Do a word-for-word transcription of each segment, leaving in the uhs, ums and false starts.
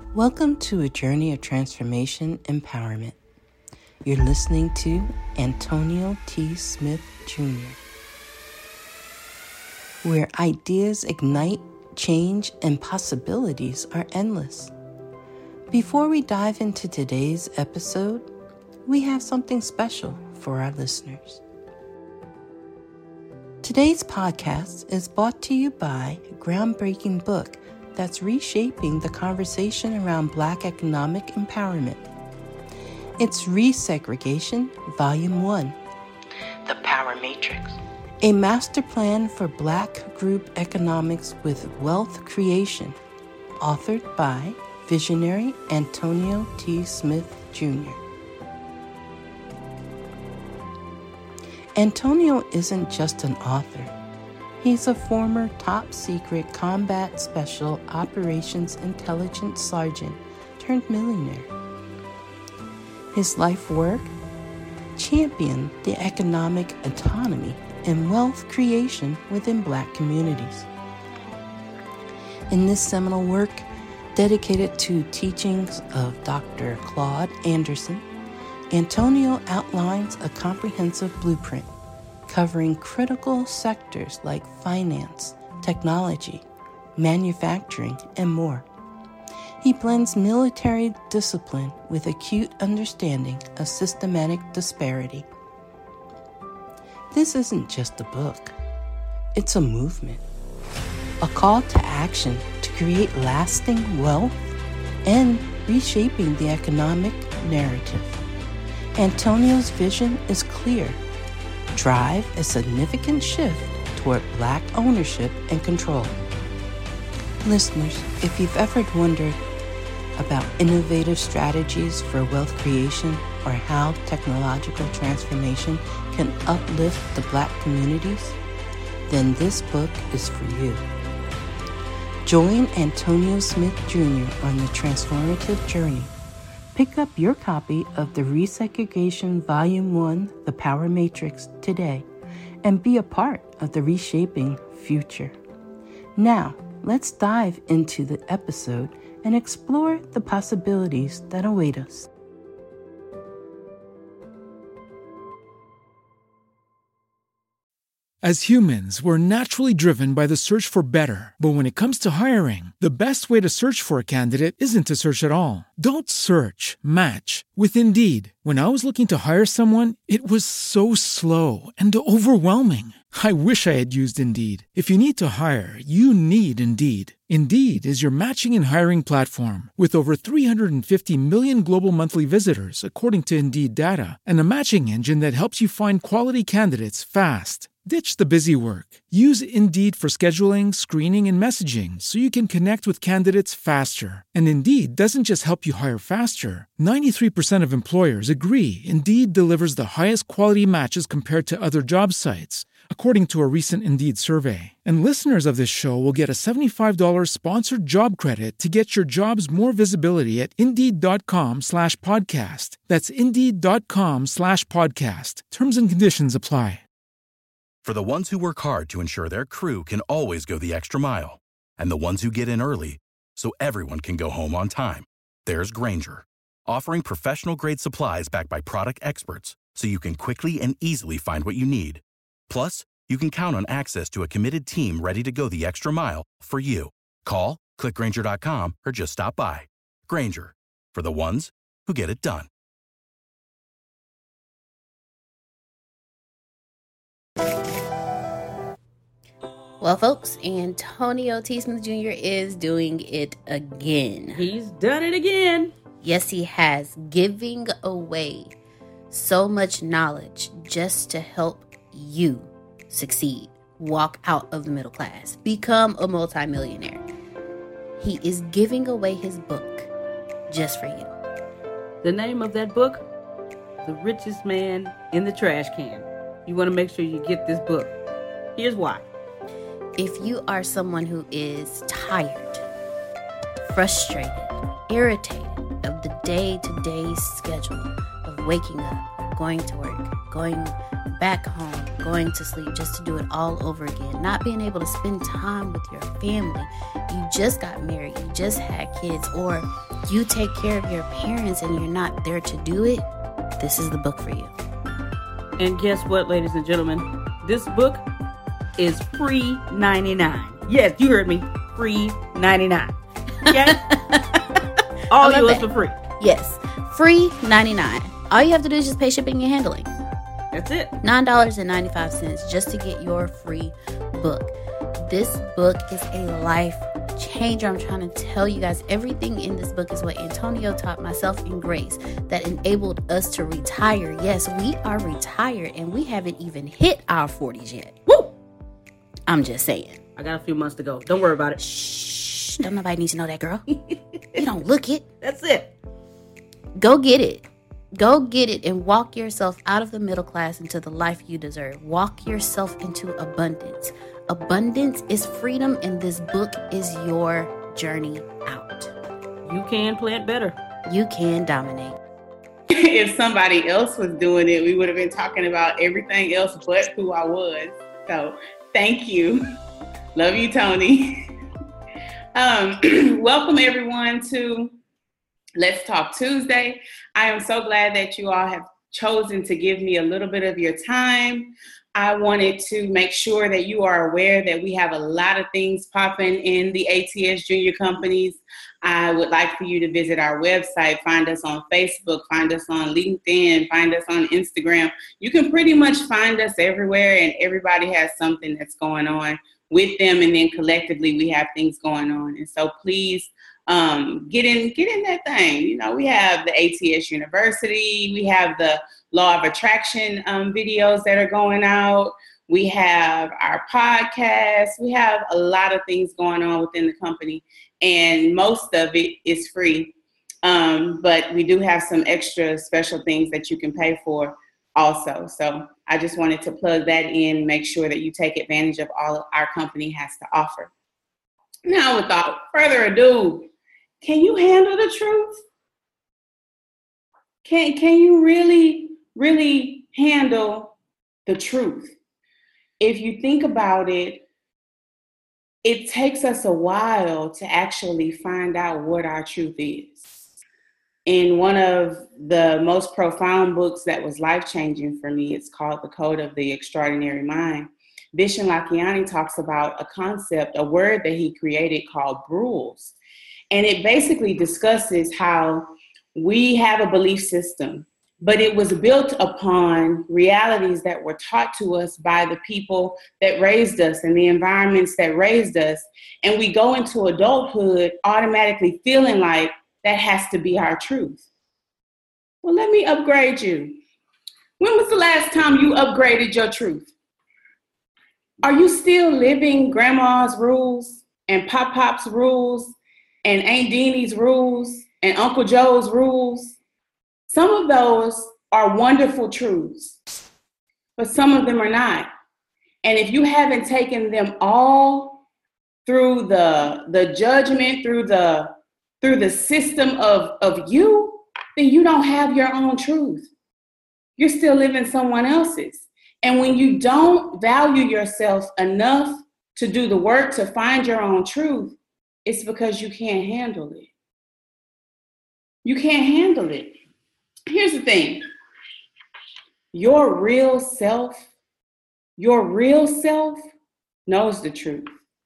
Welcome to a journey of transformation empowerment. You're listening to Antonio T. Smith Junior, where ideas ignite, change, and possibilities are endless. Before we dive into today's episode, we have something special for our listeners. Today's podcast is brought to you by a groundbreaking book that's reshaping the conversation around Black economic empowerment. It's Resegregation, Volume one, The Power Matrix, a master plan for Black group economics with wealth creation, authored by visionary Antonio T. Smith Junior Antonio isn't just an author. He's a former top-secret Combat Special Operations Intelligence Sergeant turned millionaire. His life work? Championed the economic autonomy and wealth creation within Black communities. In this seminal work, dedicated to teachings of Doctor Claude Anderson, Antonio outlines a comprehensive blueprint covering critical sectors like finance, technology, manufacturing, and more. He blends military discipline with acute understanding of systematic disparity. This isn't just a book. It's a movement, a call to action to create lasting wealth and reshaping the economic narrative. Antonio's vision is clear. Drive a significant shift toward Black ownership and control. Listeners, if you've ever wondered about innovative strategies for wealth creation or how technological transformation can uplift the Black communities, then this book is for you. Join Antonio Smith Junior on the transformative journey. Pick up your copy of the Resegregation Volume one, The Power Matrix, today, and be a part of the reshaping future. Now, let's dive into the episode and explore the possibilities that await us. As humans, we're naturally driven by the search for better. But when it comes to hiring, the best way to search for a candidate isn't to search at all. Don't search, match with Indeed. When I was looking to hire someone, it was so slow and overwhelming. I wish I had used Indeed. If you need to hire, you need Indeed. Indeed is your matching and hiring platform with over three hundred fifty million global monthly visitors, according to Indeed data, and a matching engine that helps you find quality candidates fast. Ditch the busy work. Use Indeed for scheduling, screening, and messaging so you can connect with candidates faster. And Indeed doesn't just help you hire faster. ninety-three percent of employers agree Indeed delivers the highest quality matches compared to other job sites, according to a recent Indeed survey. And listeners of this show will get a seventy-five dollars sponsored job credit to get your jobs more visibility at Indeed.com slash podcast. That's Indeed.com slash podcast. Terms and conditions apply. For the ones who work hard to ensure their crew can always go the extra mile, and the ones who get in early so everyone can go home on time, there's Grainger, offering professional-grade supplies backed by product experts so you can quickly and easily find what you need. Plus, you can count on access to a committed team ready to go the extra mile for you. Call, click Grainger dot com, or just stop by. Grainger, for the ones who get it done. Well, folks, Antonio T. Smith Junior is doing it again. He's done it again. Yes, he has. Giving away so much knowledge just to help you succeed. Walk out of the middle class. Become a multimillionaire. He is giving away his book just for you. The name of that book? The Richest Man in the Trash Can. You want to make sure you get this book. Here's why. If you are someone who is tired, frustrated, irritated of the day-to-day schedule of waking up, going to work, going back home, going to sleep just to do it all over again, not being able to spend time with your family. You just got married, you just had kids, or you take care of your parents and you're not there to do it. This is the book for you. And guess what, ladies and gentlemen? This book is free ninety-nine. Yes, you heard me. Free ninety-nine. Okay? All yours for free. Yes. Free ninety-nine. All you have to do is just pay shipping and handling. That's it. nine dollars and ninety-five cents just to get your free book. This book is a life changer. I'm trying to tell you guys, everything in this book is what Antonio taught myself and Grace that enabled us to retire. Yes, we are retired and we haven't even hit our forties yet. Woo! I'm just saying. I got a few months to go. Don't worry about it. Shh. Don't nobody need to know that, girl. You don't look it. That's it. Go get it. Go get it and walk yourself out of the middle class into the life you deserve. Walk yourself into abundance. Abundance is freedom, and this book is your journey out. You can plant better. You can dominate. If somebody else was doing it, we would have been talking about everything else but who I was. So thank you. Love you, Tony. um, welcome everyone to Let's Talk Tuesday. I am so glad that you all have chosen to give me a little bit of your time. I wanted to make sure that you are aware that we have a lot of things popping in the A T S Junior Companies. I would like for you to visit our website, find us on Facebook, find us on LinkedIn, find us on Instagram. You can pretty much find us everywhere, and everybody has something that's going on with them, and then collectively we have things going on. And so please um, get in, get in that thing. You know, we have the A T S University, we have the Law of Attraction um, videos that are going out. We have our podcast. We have a lot of things going on within the company, and most of it is free. Um, but we do have some extra special things that you can pay for also. So I just wanted to plug that in, make sure that you take advantage of all our company has to offer. Now, without further ado, can you handle the truth? Can, can you really really handle the truth? If you think about it, it takes us a while to actually find out what our truth is. In one of the most profound books that was life-changing for me, it's called The Code of the Extraordinary Mind. Vishen Lakhiani talks about a concept, a word that he created called rules. And it basically discusses how we have a belief system, but it was built upon realities that were taught to us by the people that raised us and the environments that raised us. And we go into adulthood automatically feeling like that has to be our truth. Well, let me upgrade you. When was the last time you upgraded your truth? Are you still living grandma's rules and pop-pop's rules and Aunt Deanie's rules and Uncle Joe's rules? Some of those are wonderful truths, but some of them are not. And if you haven't taken them all through the, the judgment, through the, through the system of, of you, then you don't have your own truth. You're still living someone else's. And when you don't value yourself enough to do the work to find your own truth, it's because you can't handle it. You can't handle it. Here's the thing. Your real self, your real self knows the truth.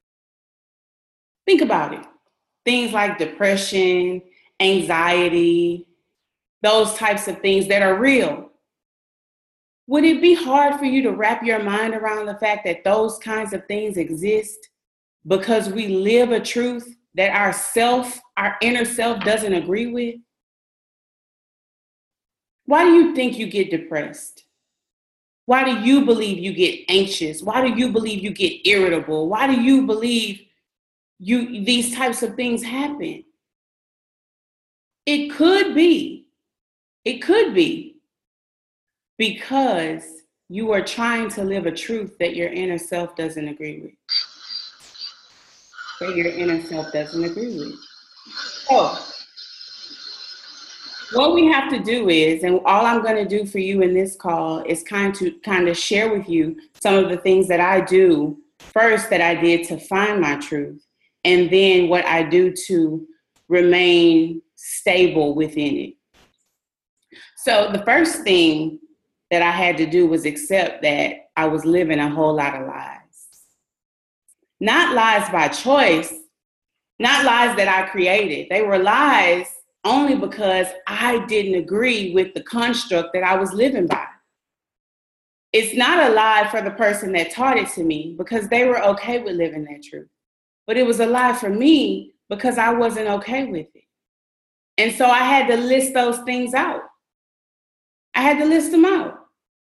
Think about it. Things like depression, anxiety, those types of things that are real. Would it be hard for you to wrap your mind around the fact that those kinds of things exist because we live a truth that our self, our inner self doesn't agree with? Why do you think you get depressed? Why do you believe you get anxious? Why do you believe you get irritable? Why do you believe you these types of things happen? It could be, it could be because you are trying to live a truth that your inner self doesn't agree with. That your inner self doesn't agree with. So, what we have to do is, and all I'm going to do for you in this call is kind to kind of share with you some of the things that I do first that I did to find my truth, and then what I do to remain stable within it. So the first thing that I had to do was accept that I was living a whole lot of lies. Not lies by choice, not lies that I created. They were lies only because I didn't agree with the construct that I was living by. It's not a lie for the person that taught it to me because they were okay with living that truth. But it was a lie for me because I wasn't okay with it. And so I had to list those things out. I had to list them out.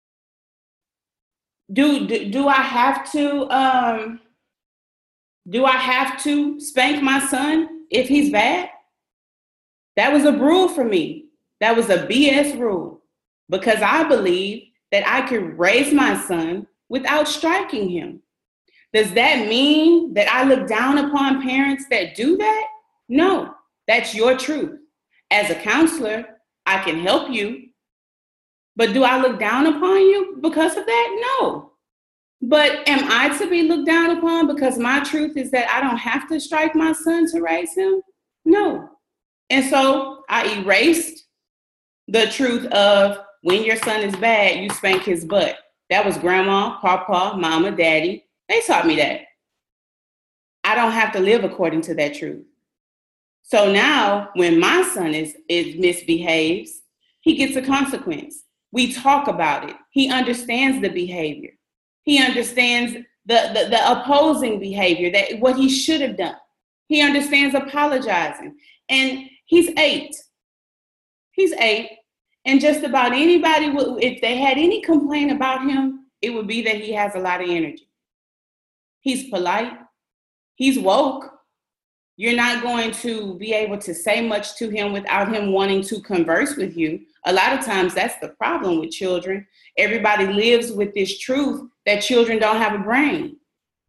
Do, do, do I have to, um, do I have to spank my son if he's bad? That was a rule for me. That was a B S rule because I believe that I could raise my son without striking him. Does that mean that I look down upon parents that do that? No, that's your truth. As a counselor, I can help you. But do I look down upon you because of that? No. But am I to be looked down upon because my truth is that I don't have to strike my son to raise him? No. And so I erased the truth of when your son is bad, you spank his butt. That was grandma, papa, mama, daddy. They taught me that. I don't have to live according to that truth. So now when my son is, is misbehaves, he gets a consequence. We talk about it. He understands the behavior. He understands the, the, the opposing behavior, that what he should have done. He understands apologizing. And he's eight. He's eight. And just about anybody, if they had any complaint about him, it would be that he has a lot of energy. He's polite. He's woke. You're not going to be able to say much to him without him wanting to converse with you. A lot of times that's the problem with children. Everybody lives with this truth that children don't have a brain.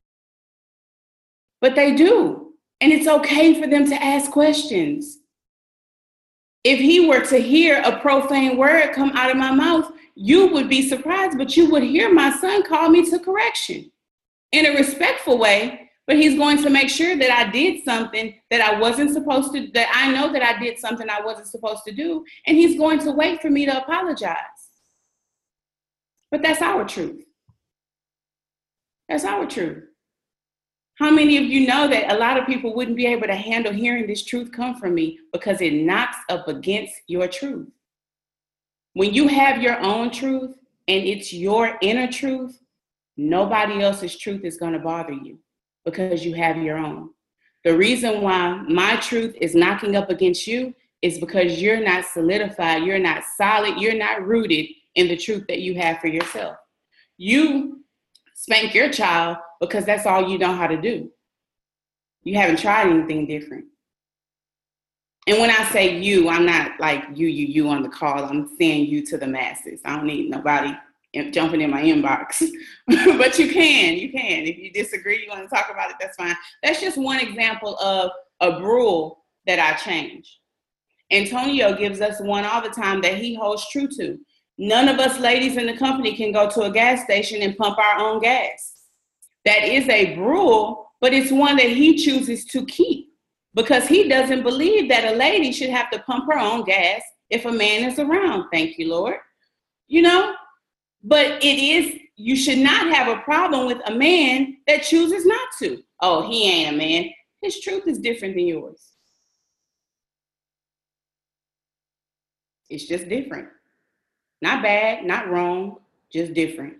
But they do. And it's okay for them to ask questions. If he were to hear a profane word come out of my mouth, you would be surprised, but you would hear my son call me to correction in a respectful way. But he's going to make sure that I did something that I wasn't supposed to, that I know that I did something I wasn't supposed to do. And he's going to wait for me to apologize. But that's our truth. That's our truth. How many of you know that a lot of people wouldn't be able to handle hearing this truth come from me because it knocks up against your truth? When you have your own truth and it's your inner truth, nobody else's truth is going to bother you because you have your own. The reason why my truth is knocking up against you is because you're not solidified, you're not solid, you're not rooted in the truth that you have for yourself. You spank your child because that's all you know how to do. You haven't tried anything different. And when I say you, I'm not like you, you, you on the call. I'm saying you to the masses. I don't need nobody jumping in my inbox. But you can, you can. If you disagree, you want to talk about it, that's fine. That's just one example of a rule that I change. Antonio gives us one all the time that he holds true to. None of us ladies in the company can go to a gas station and pump our own gas. That is a rule, but it's one that he chooses to keep because he doesn't believe that a lady should have to pump her own gas if a man is around. Thank you, Lord. You know, but it is, you should not have a problem with a man that chooses not to. Oh, he ain't a man. His truth is different than yours. It's just different. Not bad, not wrong, just different.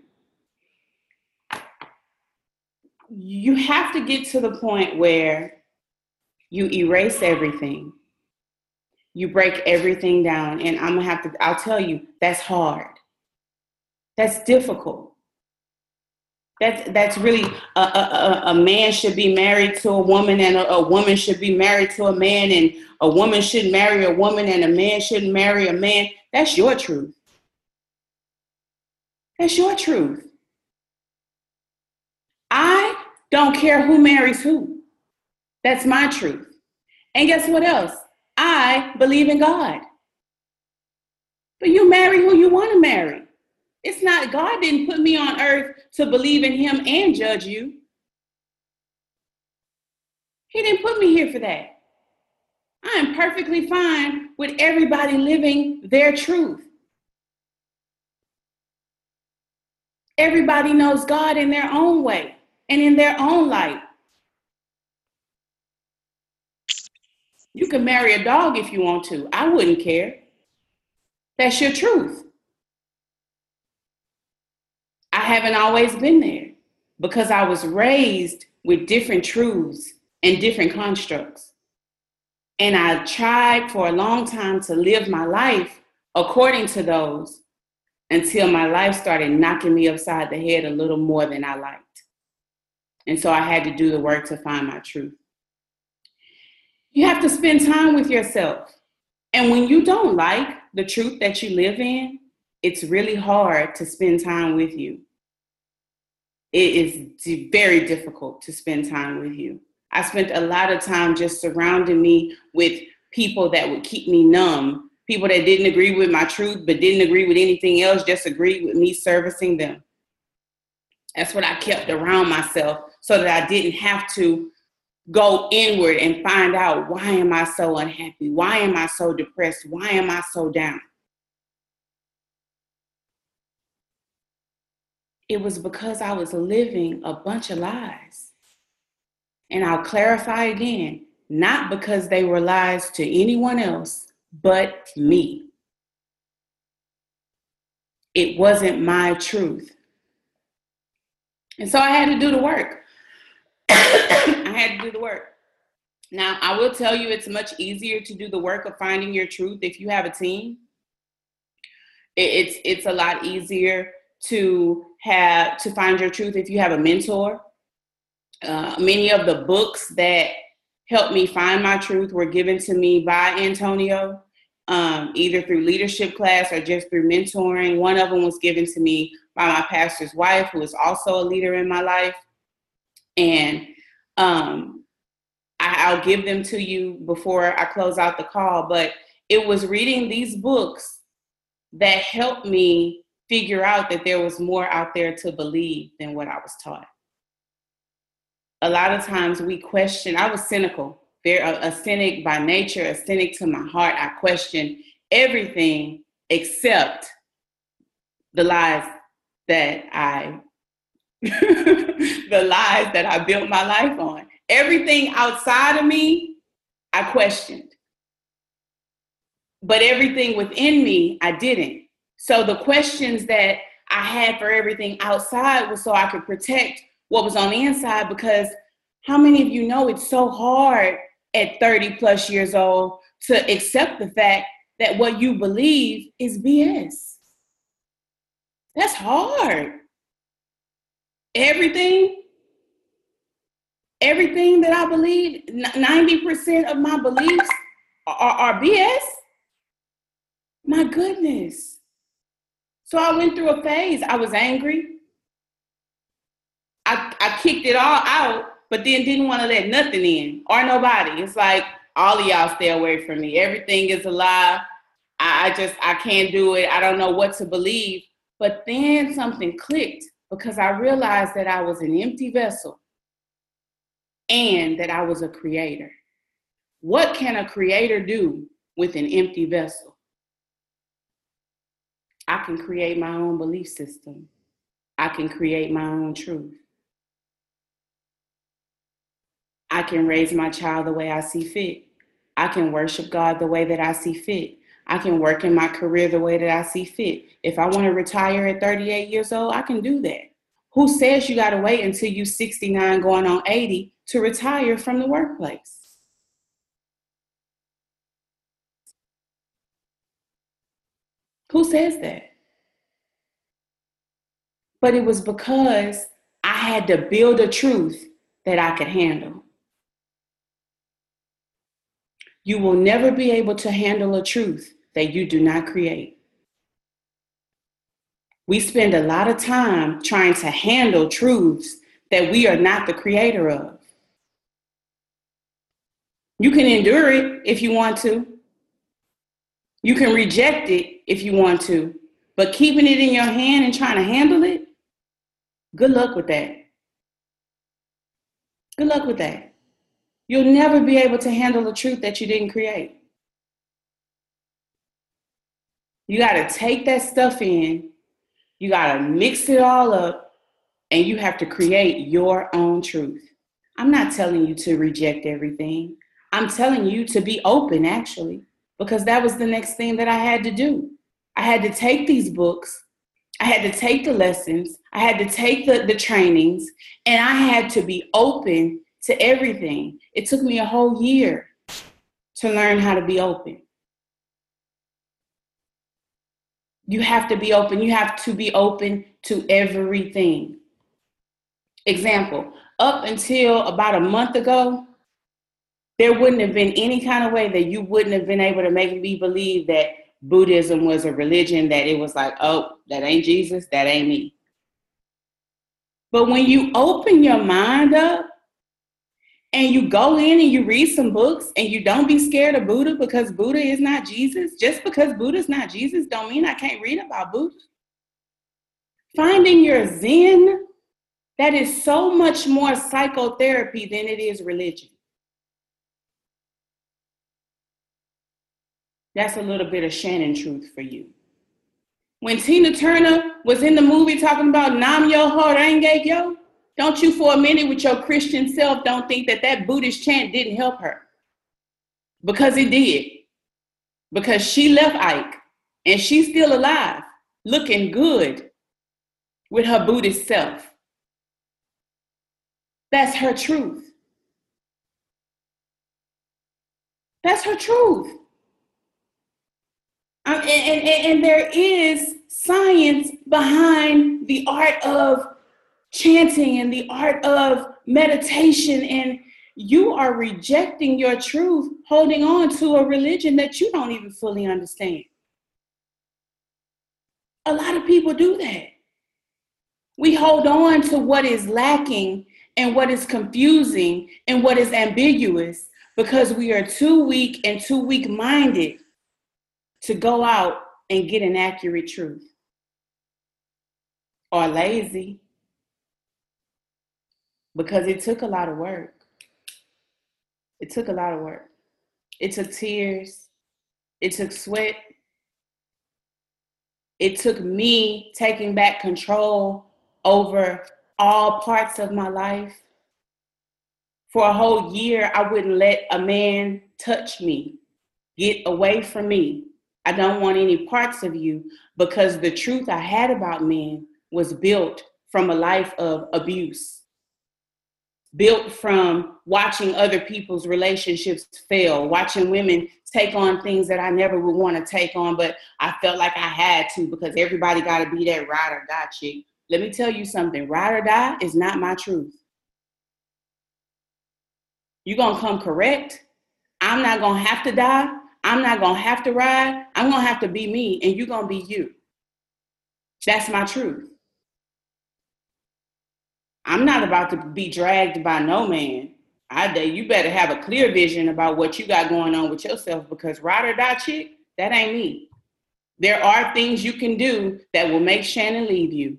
You have to get to the point where you erase everything. You break everything down. And I'm gonna have to, I'll tell you, that's hard. That's difficult. That's, that's really, a, a, a man should be married to a woman and a, a woman should be married to a man and a woman should marry a woman and a man shouldn't marry a man. That's your truth. That's your truth. I don't care who marries who. That's my truth. And guess what else? I believe in God. But you marry who you want to marry. It's not, God didn't put me on earth to believe in him and judge you. He didn't put me here for that. I am perfectly fine with everybody living their truth. Everybody knows God in their own way and in their own light. You can marry a dog if you want to. I wouldn't care. That's your truth. I haven't always been there because I was raised with different truths and different constructs. And I tried for a long time to live my life according to those until my life started knocking me upside the head a little more than I liked. And so I had to do the work to find my truth. You have to spend time with yourself. And when you don't like the truth that you live in, it's really hard to spend time with you. It is very difficult to spend time with you. I spent a lot of time just surrounding me with people that would keep me numb, people that didn't agree with my truth, but didn't agree with anything else, just agreed with me servicing them. That's what I kept around myself so that I didn't have to go inward and find out, why am I so unhappy? Why am I so depressed? Why am I so down? It was because I was living a bunch of lies. And I'll clarify again, not because they were lies to anyone else but me. It wasn't my truth. And so I had to do the work. I had to do the work. Now, I will tell you it's much easier to do the work of finding your truth if you have a team. It's, it's a lot easier to have to find your truth if you have a mentor. Uh, many of the books that helped me find my truth were given to me by Antonio, um, either through leadership class or just through mentoring. One of them was given to me by my pastor's wife, who is also a leader in my life. And um, I, I'll give them to you before I close out the call. But it was reading these books that helped me figure out that there was more out there to believe than what I was taught. A lot of times we question, I was cynical, very, a, a cynic by nature, a cynic to my heart. I questioned everything except the lies that I, the lies that I built my life on. Everything outside of me, I questioned. But everything within me, I didn't. So the questions that I had for everything outside was so I could protect what was on the inside, because how many of you know it's so hard at thirty plus years old to accept the fact that what you believe is B S? That's hard. Everything, everything that I believe, ninety percent of my beliefs are, are B S? My goodness. So I went through a phase. I was angry. I, I kicked it all out, but then didn't want to let nothing in or nobody. It's like, all of y'all stay away from me. Everything is a lie. I, I just, I can't do it. I don't know what to believe. But then something clicked because I realized that I was an empty vessel and that I was a creator. What can a creator do with an empty vessel? I can create my own belief system. I can create my own truth. I can raise my child the way I see fit. I can worship God the way that I see fit. I can work in my career the way that I see fit. If I want to retire at thirty-eight years old, I can do that. Who says you got to wait until you're sixty-nine going on eighty to retire from the workplace? Who says that? But it was because I had to build a truth that I could handle. You will never be able to handle a truth that you do not create. We spend a lot of time trying to handle truths that we are not the creator of. You can endure it if you want to. You can reject it if you want to. But keeping it in your hand and trying to handle it, good luck with that. Good luck with that. You'll never be able to handle the truth that you didn't create. You got to take that stuff in, you got to mix it all up, and you have to create your own truth. I'm not telling you to reject everything. I'm telling you to be open, actually, because that was the next thing that I had to do. I had to take these books, I had to take the lessons, I had to take the, the trainings, and I had to be open to everything. It took me a whole year to learn how to be open. You have to be open. You have to be open to everything. Example, up until about a month ago, there wouldn't have been any kind of way that you wouldn't have been able to make me believe that Buddhism was a religion, that it was like, oh, that ain't Jesus, that ain't me. But when you open your mind up and you go in and you read some books and you don't be scared of Buddha because Buddha is not Jesus, just because Buddha's not Jesus don't mean I can't read about Buddha. Finding your Zen, that is so much more psychotherapy than it is religion. That's a little bit of Shannon truth for you. When Tina Turner was in the movie talking about Nam Myoho Renge Kyo, don't you for a minute with your Christian self don't think that that Buddhist chant didn't help her. Because it did. Because she left Ike and she's still alive, looking good with her Buddhist self. That's her truth. That's her truth. Um, and, and, and there is science behind the art of chanting and the art of meditation, and you are rejecting your truth, holding on to a religion that you don't even fully understand. A lot of people do that. We hold on to what is lacking and what is confusing and what is ambiguous because we are too weak and too weak-minded to go out and get an accurate truth. Or lazy. Because it took a lot of work. It took a lot of work. It took tears. It took sweat. It took me taking back control over all parts of my life. For a whole year, I wouldn't let a man touch me, get away from me. I don't want any parts of you, because the truth I had about men was built from a life of abuse, built from watching other people's relationships fail, watching women take on things that I never would want to take on, but I felt like I had to because everybody got to be that ride or die chick. Let me tell you something, ride or die is not my truth. You're going to come correct. I'm not going to have to die. I'm not going to have to ride. I'm going to have to be me, and you're going to be you. That's my truth. I'm not about to be dragged by no man. I you better have a clear vision about what you got going on with yourself, because ride or die chick, that ain't me. There are things you can do that will make Shannon leave you.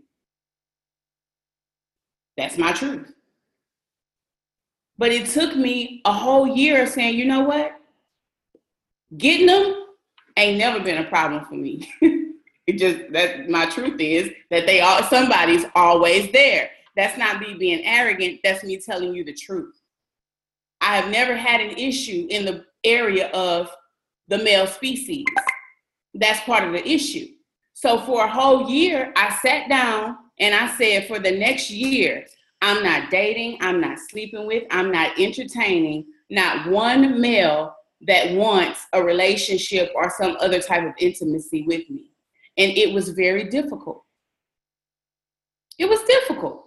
That's my truth. But it took me a whole year of saying, you know what? Getting them ain't never been a problem for me. It just, that my truth is that they are, somebody's always there. That's not me being arrogant. That's me telling you the truth. I have never had an issue in the area of the male species. That's part of the issue. So for a whole year, I sat down and I said, for the next year, I'm not dating, I'm not sleeping with, I'm not entertaining, not one male that wants a relationship or some other type of intimacy with me. And it was very difficult. It was difficult.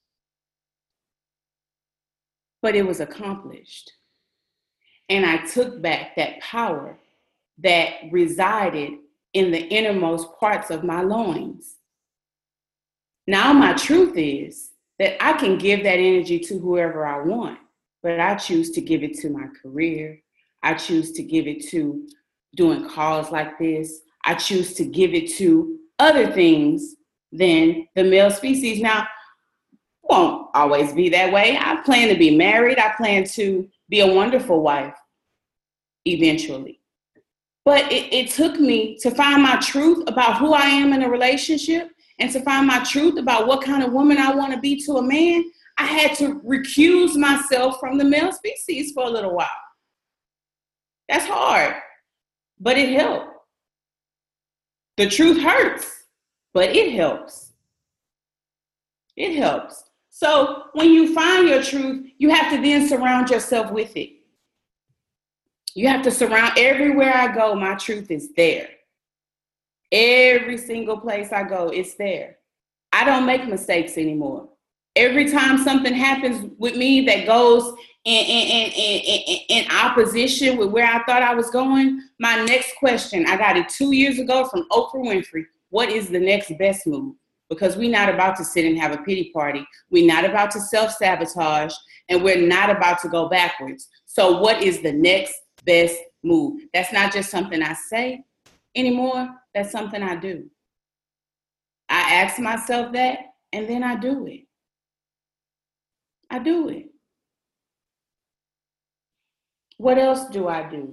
But it was accomplished. And I took back that power that resided in the innermost parts of my loins. Now my truth is that I can give that energy to whoever I want, but I choose to give it to my career. I choose to give it to doing calls like this. I choose to give it to other things than the male species. Now, won't always be that way. I plan to be married. I plan to be a wonderful wife eventually. But it, it took me to find my truth about who I am in a relationship and to find my truth about what kind of woman I want to be to a man. I had to recuse myself from the male species for a little while. That's hard, but it helped. The truth hurts, but it helps. It helps. So when you find your truth, you have to then surround yourself with it. You have to surround, everywhere I go, my truth is there. Every single place I go, it's there. I don't make mistakes anymore. Every time something happens with me that goes in, in, in, in, in opposition with where I thought I was going, my next question, I got it two years ago from Oprah Winfrey. What is the next best move? Because we're not about to sit and have a pity party. We're not about to self-sabotage, and we're not about to go backwards. So what is the next best move? That's not just something I say anymore. That's something I do. I ask myself that, and then I do it. I do it. What else do I do?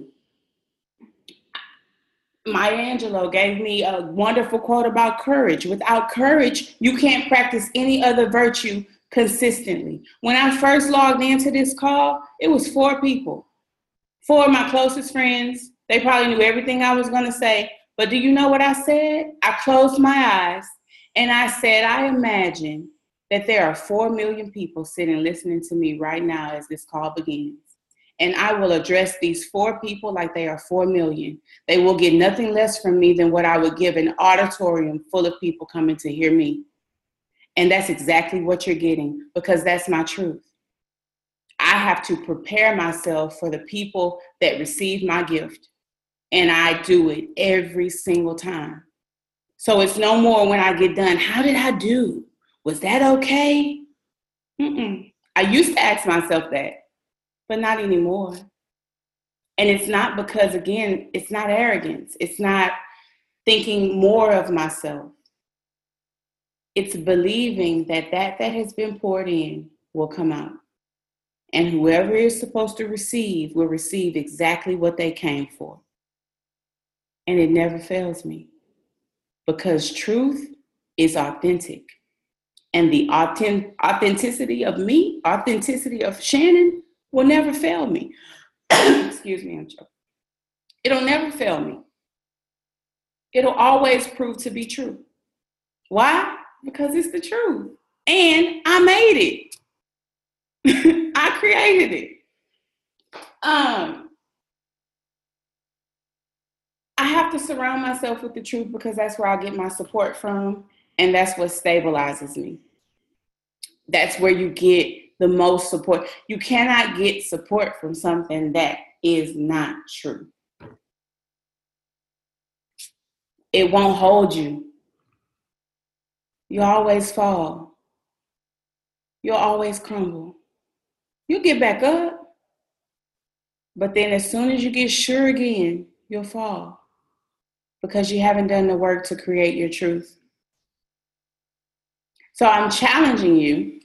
Maya Angelou gave me a wonderful quote about courage. Without courage, you can't practice any other virtue consistently. When I first logged into this call, it was four people. Four of my closest friends. They probably knew everything I was going to say. But do you know what I said? I closed my eyes and I said, I imagine that there are four million people sitting listening to me right now as this call begins. And I will address these four people like they are four million. They will get nothing less from me than what I would give an auditorium full of people coming to hear me. And that's exactly what you're getting, because that's my truth. I have to prepare myself for the people that receive my gift. And I do it every single time. So it's no more when I get done, how did I do? Was that okay? Mm-mm. I used to ask myself that, but not anymore. And it's not because, again, it's not arrogance. It's not thinking more of myself. It's believing that that that has been poured in will come out. And whoever is supposed to receive will receive exactly what they came for. And it never fails me, because truth is authentic. And the authentic, authenticity of me, authenticity of Shannon will never fail me. Excuse me, I'm joking. It'll never fail me. It'll always prove to be true. Why? Because it's the truth. And I made it. I created it. Um, I have to surround myself with the truth because that's where I get my support from. And that's what stabilizes me. That's where you get the most support. You cannot get support from something that is not true. It won't hold you. You always fall. You'll always crumble. You get back up. But then as soon as you get sure again, you'll fall. Because you haven't done the work to create your truth. So I'm challenging you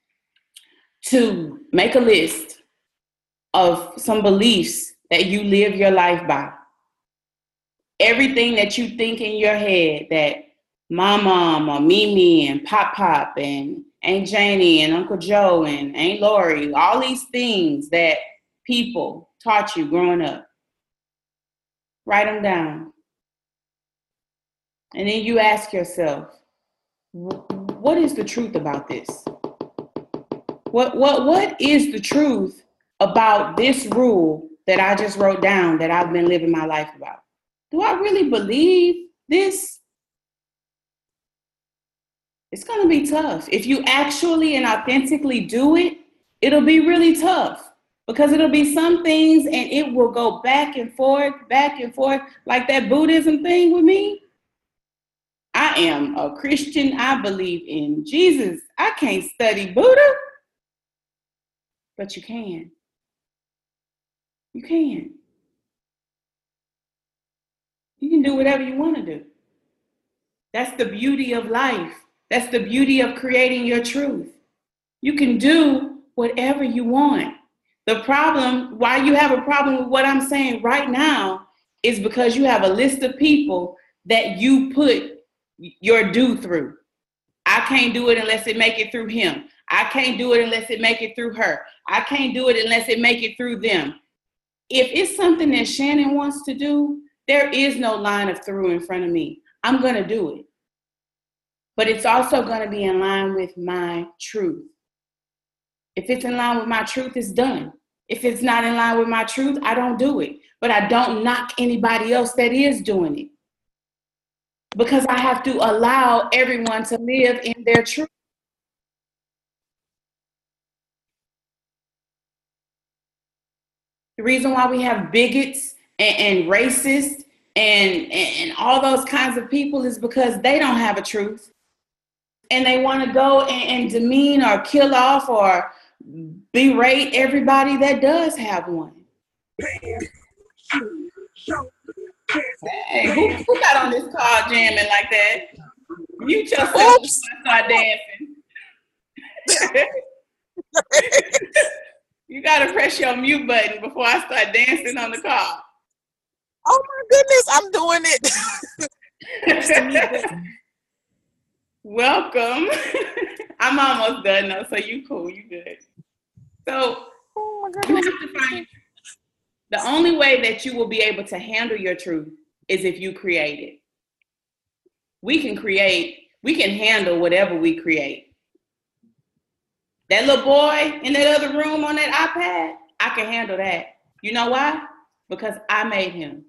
to make a list of some beliefs that you live your life by. Everything that you think in your head that my mom or Mimi and Pop Pop and Aunt Janie and Uncle Joe and Aunt Lori, all these things that people taught you growing up. Write them down. And then you ask yourself, what is the truth about this? What, what, what is the truth about this rule that I just wrote down that I've been living my life about? Do I really believe this? It's going to be tough. If you actually and authentically do it, it'll be really tough because it'll be some things and it will go back and forth, back and forth, like that Buddhism thing with me. I am a Christian. I believe in Jesus. I can't study Buddha. But you can. You can. You can do whatever you want to do. That's the beauty of life. That's the beauty of creating your truth. You can do whatever you want. The problem, why you have a problem with what I'm saying right now, is because you have a list of people that you put your due through. I can't do it unless it make it through him. I can't do it unless it make it through her. I can't do it unless it make it through them. If it's something that Shannon wants to do, there is no line of through in front of me. I'm going to do it. But it's also going to be in line with my truth. If it's in line with my truth, it's done. If it's not in line with my truth, I don't do it. But I don't knock anybody else that is doing it. Because I have to allow everyone to live in their truth. The reason why we have bigots and, and racists and, and, and all those kinds of people is because they don't have a truth. And they want to go and, and demean or kill off or berate everybody that does have one. Hey, who, who got on this car jamming like that? You just start dancing. You gotta press your mute button before I start dancing on the car. Oh my goodness, I'm doing it. Welcome. I'm almost done though, so you cool, you good. So oh you have to find the only way that you will be able to handle your truth is if you create it. We can create, we can handle whatever we create. That little boy in that other room on that iPad, I can handle that. You know why? Because I made him.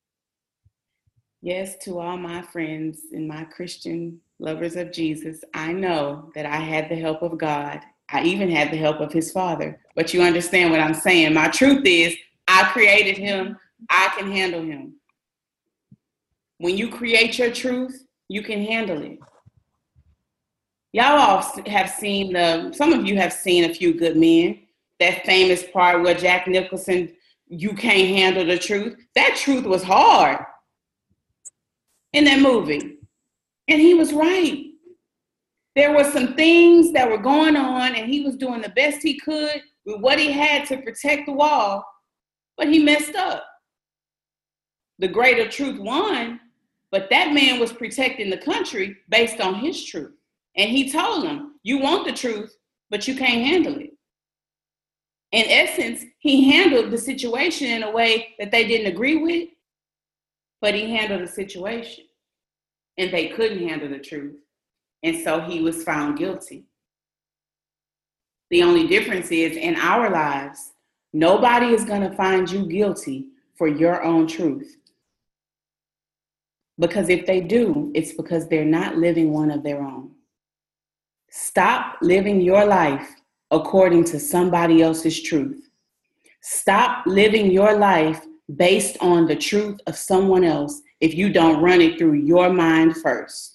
Yes, to all my friends and my Christian lovers of Jesus, I know that I had the help of God. I even had the help of his father. But you understand what I'm saying. My truth is, I created him. I can handle him. When you create your truth, you can handle it. Y'all all have seen, the, some of you have seen A Few Good Men, that famous part where Jack Nicholson, you can't handle the truth. That truth was hard in that movie. And he was right. There were some things that were going on and he was doing the best he could with what he had to protect the wall, but he messed up. The greater truth won, but that man was protecting the country based on his truth. And he told them, you want the truth, but you can't handle it. In essence, he handled the situation in a way that they didn't agree with, but he handled the situation. And they couldn't handle the truth. And so he was found guilty. The only difference is in our lives, nobody is going to find you guilty for your own truth. Because if they do, it's because they're not living one of their own. Stop living your life according to somebody else's truth. Stop living your life based on the truth of someone else if you don't run it through your mind first.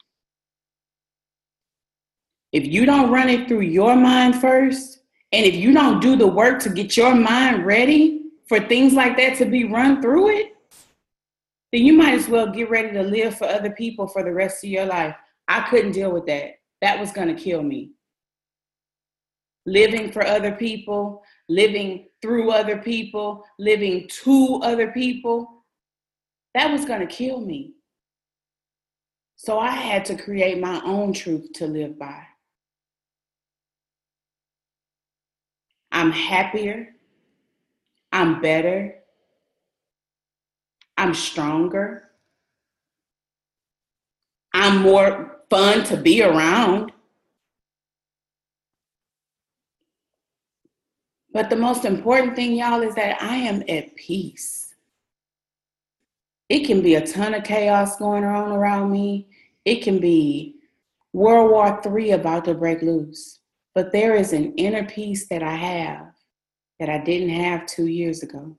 If you don't run it through your mind first, and if you don't do the work to get your mind ready for things like that to be run through it, then you might as well get ready to live for other people for the rest of your life. I couldn't deal with that. That was going to kill me. Living for other people, living through other people, living to other people, that was going to kill me. So I had to create my own truth to live by. I'm happier. I'm better. I'm stronger. I'm more fun to be around. But the most important thing, y'all, is that I am at peace. It can be a ton of chaos going on around me. It can be World War Three about to break loose. But there is an inner peace that I have that I didn't have two years ago.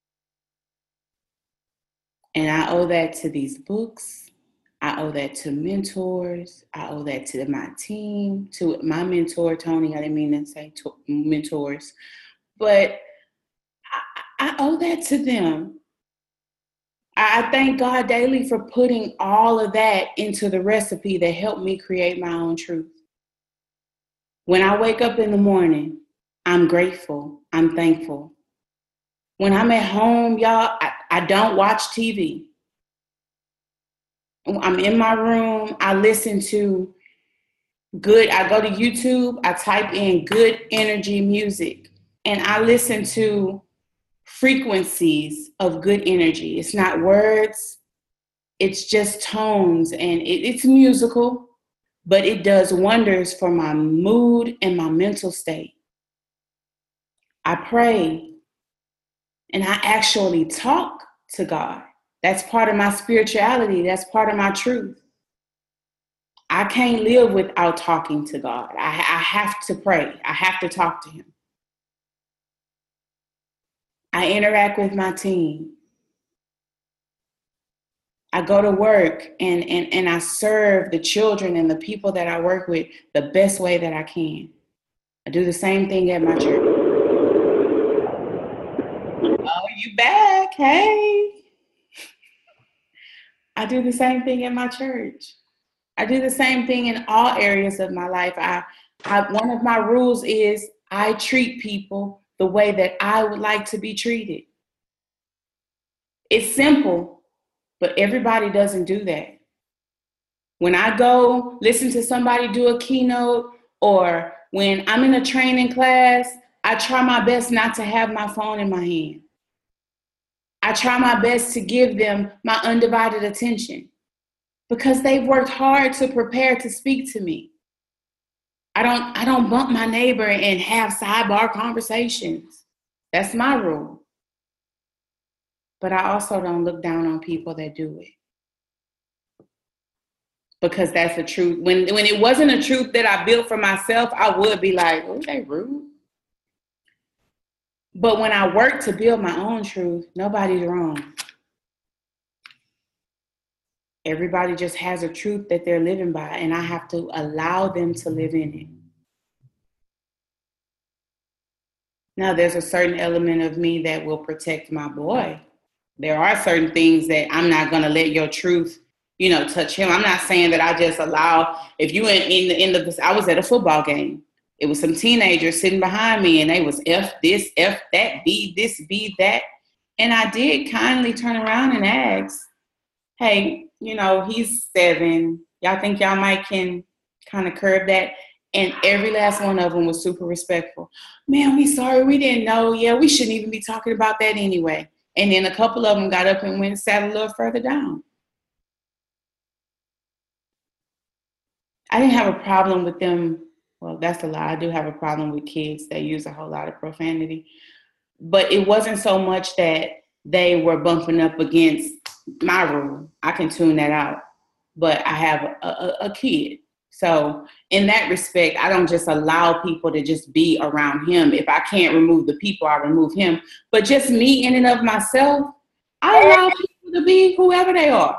And I owe that to these books. I owe that to mentors. I owe that to my team, to my mentor, Tony. I didn't mean to say to mentors. But I, I owe that to them. I thank God daily for putting all of that into the recipe that helped me create my own truth. When I wake up in the morning, I'm grateful. I'm thankful. When I'm at home, y'all, I, I don't watch T V. I'm in my room. I listen to good. I go to YouTube. I type in good energy music, and I listen to frequencies of good energy. It's not words. It's just tones, and it, it's musical, but it does wonders for my mood and my mental state. I pray, and I actually talk to God. That's part of my spirituality. That's part of my truth. I can't live without talking to God. I, I have to pray. I have to talk to him. I interact with my team. I go to work and, and, and I serve the children and the people that I work with the best way that I can. I do the same thing at my church. Oh, you back? Hey. I do the same thing at my church. I do the same thing in all areas of my life. I, I one of my rules is I treat people the way that I would like to be treated. It's simple, but everybody doesn't do that. When I go listen to somebody do a keynote, or when I'm in a training class, I try my best not to have my phone in my hand. I try my best to give them my undivided attention because they've worked hard to prepare to speak to me. I don't, I don't bump my neighbor and have sidebar conversations. That's my rule. But I also don't look down on people that do it. Because that's the truth. When, when it wasn't a truth that I built for myself, I would be like, oh, they rude. But when I work to build my own truth, nobody's wrong. Everybody just has a truth that they're living by, and I have to allow them to live in it. Now, there's a certain element of me that will protect my boy. There are certain things that I'm not going to let your truth, you know, touch him. I'm not saying that I just allow, if you in, in the end of this, I was at a football game. It was some teenagers sitting behind me, and they was F this, F that, B this, B that. And I did kindly turn around and ask, hey, you know, he's seven. Y'all think y'all might can kind of curb that? And every last one of them was super respectful. Man, we sorry, we didn't know. Yeah, we shouldn't even be talking about that anyway. And then a couple of them got up and went and sat a little further down. I didn't have a problem with them. Well, that's a lie. I do have a problem with kids that use a whole lot of profanity. But it wasn't so much that they were bumping up against my rule. I can tune that out. But I have a, a, a kid. So in that respect, I don't just allow people to just be around him. If I can't remove the people, I remove him. But just me in and of myself, I allow people to be whoever they are.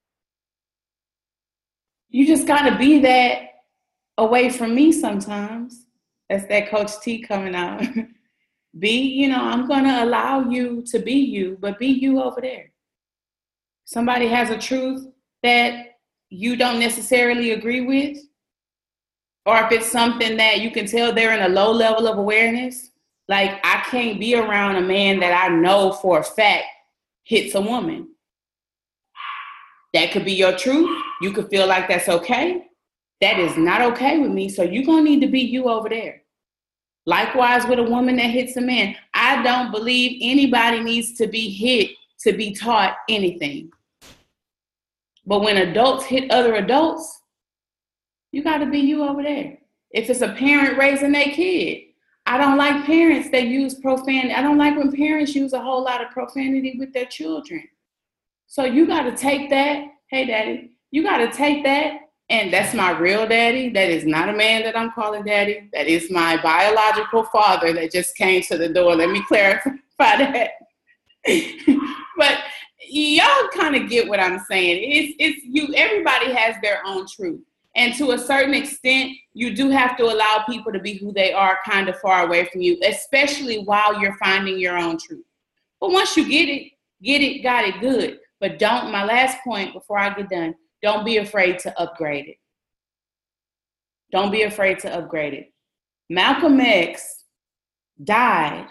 You just got to be that away from me sometimes. That's that Coach T coming out. Be, you know, I'm going to allow you to be you, but be you over there. Somebody has a truth that you don't necessarily agree with, or if it's something that you can tell they're in a low level of awareness, like I can't be around a man that I know for a fact hits a woman. That could be your truth. You could feel like that's okay. That is not okay with me. So you're going to need to be you over there. Likewise with a woman that hits a man. I don't believe anybody needs to be hit to be taught anything. But when adults hit other adults, you got to be you over there. If it's a parent raising their kid, I don't like parents that use profanity. I don't like when parents use a whole lot of profanity with their children. So you got to take that. Hey, daddy, you got to take that. And that's my real daddy. That is not a man that I'm calling daddy. That is my biological father that just came to the door. Let me clarify that. But y'all kind of get what I'm saying. It's it's you. Everybody has their own truth. And to a certain extent, you do have to allow people to be who they are kind of far away from you, especially while you're finding your own truth. But once you get it, get it, got it good. But don't, my last point before I get done, don't be afraid to upgrade it. Don't be afraid to upgrade it. Malcolm X died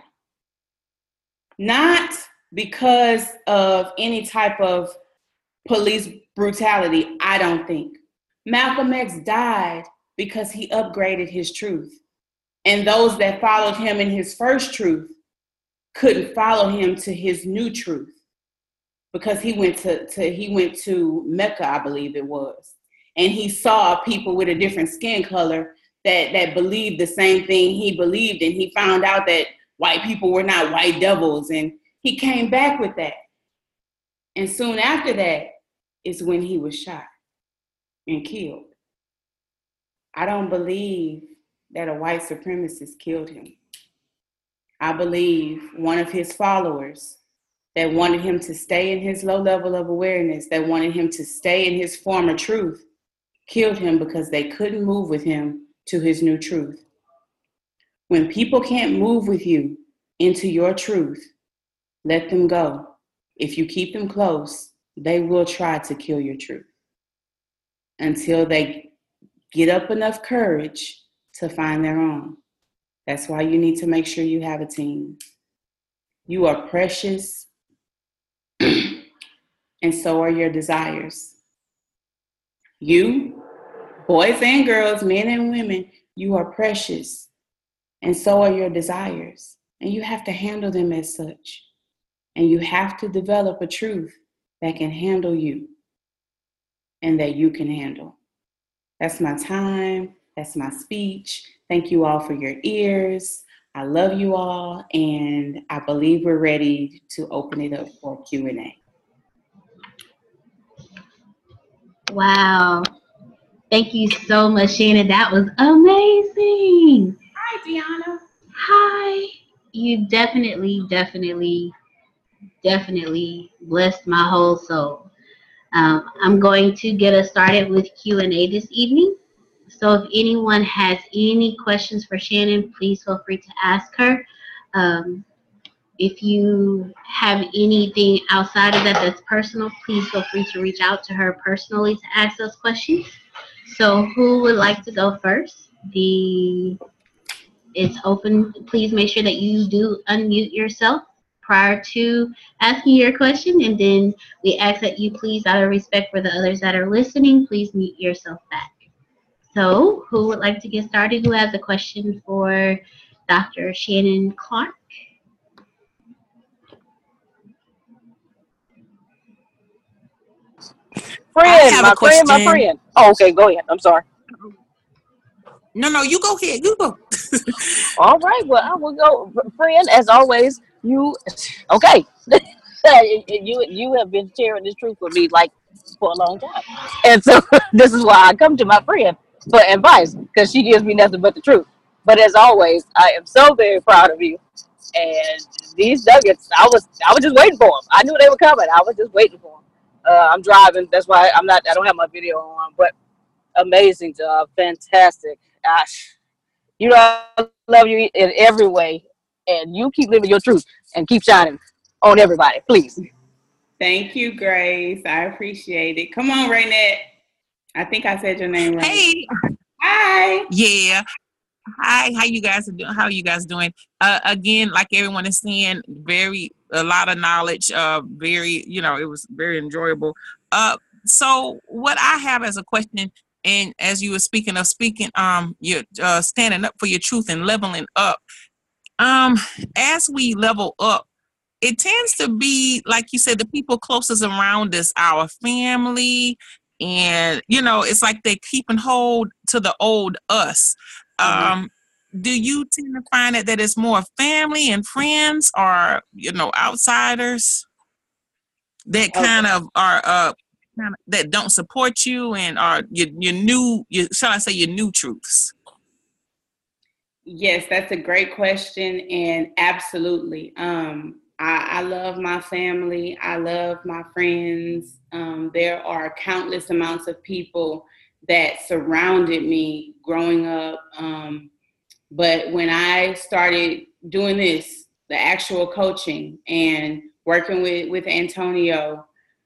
not because of any type of police brutality, I don't think. Malcolm X died because he upgraded his truth. And those that followed him in his first truth couldn't follow him to his new truth. Because he went to, to he went to Mecca, I believe it was. And he saw people with a different skin color that, that believed the same thing he believed. And he found out that white people were not white devils. And he came back with that. And soon after that is when he was shot and killed. I don't believe that a white supremacist killed him. I believe one of his followers that wanted him to stay in his low level of awareness, that wanted him to stay in his former truth, killed him because they couldn't move with him to his new truth. When people can't move with you into your truth, let them go. If you keep them close, they will try to kill your truth until they get up enough courage to find their own. That's why you need to make sure you have a team. You are precious, and so are your desires. You, boys and girls, men and women, you are precious, and so are your desires. And you have to handle them as such. And you have to develop a truth that can handle you and that you can handle. That's my time. That's my speech. Thank you all for your ears. I love you all, and I believe we're ready to open it up for Q and A. Wow. Thank you so much, Shannon. That was amazing. Hi, Deanna. Hi. You definitely, definitely, definitely blessed my whole soul. Um, I'm going to get us started with Q and A this evening. So if anyone has any questions for Shannon, please feel free to ask her. Um, if you have anything outside of that that's personal, please feel free to reach out to her personally to ask those questions. So who would like to go first? The It's open. Please make sure that you do unmute yourself prior to asking your question, and then we ask that you please, out of respect for the others that are listening, please mute yourself back. So who would like to get started? Who has a question for Doctor Shannon Clark? Friend, my friend, my friend. Oh, okay, go ahead. I'm sorry. No, no, you go ahead. You go. All right, well, I will go. Friend, as always, you, okay. you you have been sharing this truth with me, like, for a long time. And so this is why I come to my friend for advice, because she gives me nothing but the truth. But as always, I am so very proud of you. And these nuggets, I was I was just waiting for them. I knew they were coming. I was just waiting for them. Uh, I'm driving. That's why I'm not. I don't have my video on. But amazing job, fantastic. Gosh, you know I love you in every way, and you keep living your truth and keep shining on everybody, please. Thank you, Grace. I appreciate it. Come on, Raynette. I think I said your name right. Hey. Hi. Yeah. Hi. How you guys are doing? How are you guys doing? Uh, again, like everyone is saying, very a lot of knowledge. Uh, very, you know, it was very enjoyable. Uh, so what I have as a question, and as you were speaking of speaking, um, you're uh, standing up for your truth and leveling up. Um, as we level up, it tends to be, like you said, the people closest around us, our family, and, you know, it's like they keep and hold to the old us. Mm-hmm. Um, do you tend to find that, that it's more family and friends, or, you know, outsiders that kind okay. of are, uh, kind of, that don't support you and are your, your new, your, shall I say, your new truths? Yes, that's a great question. And absolutely. Um, I, I love my family. I love my friends. Um, there are countless amounts of people that surrounded me growing up. Um, but when I started doing this, the actual coaching and working with, with Antonio,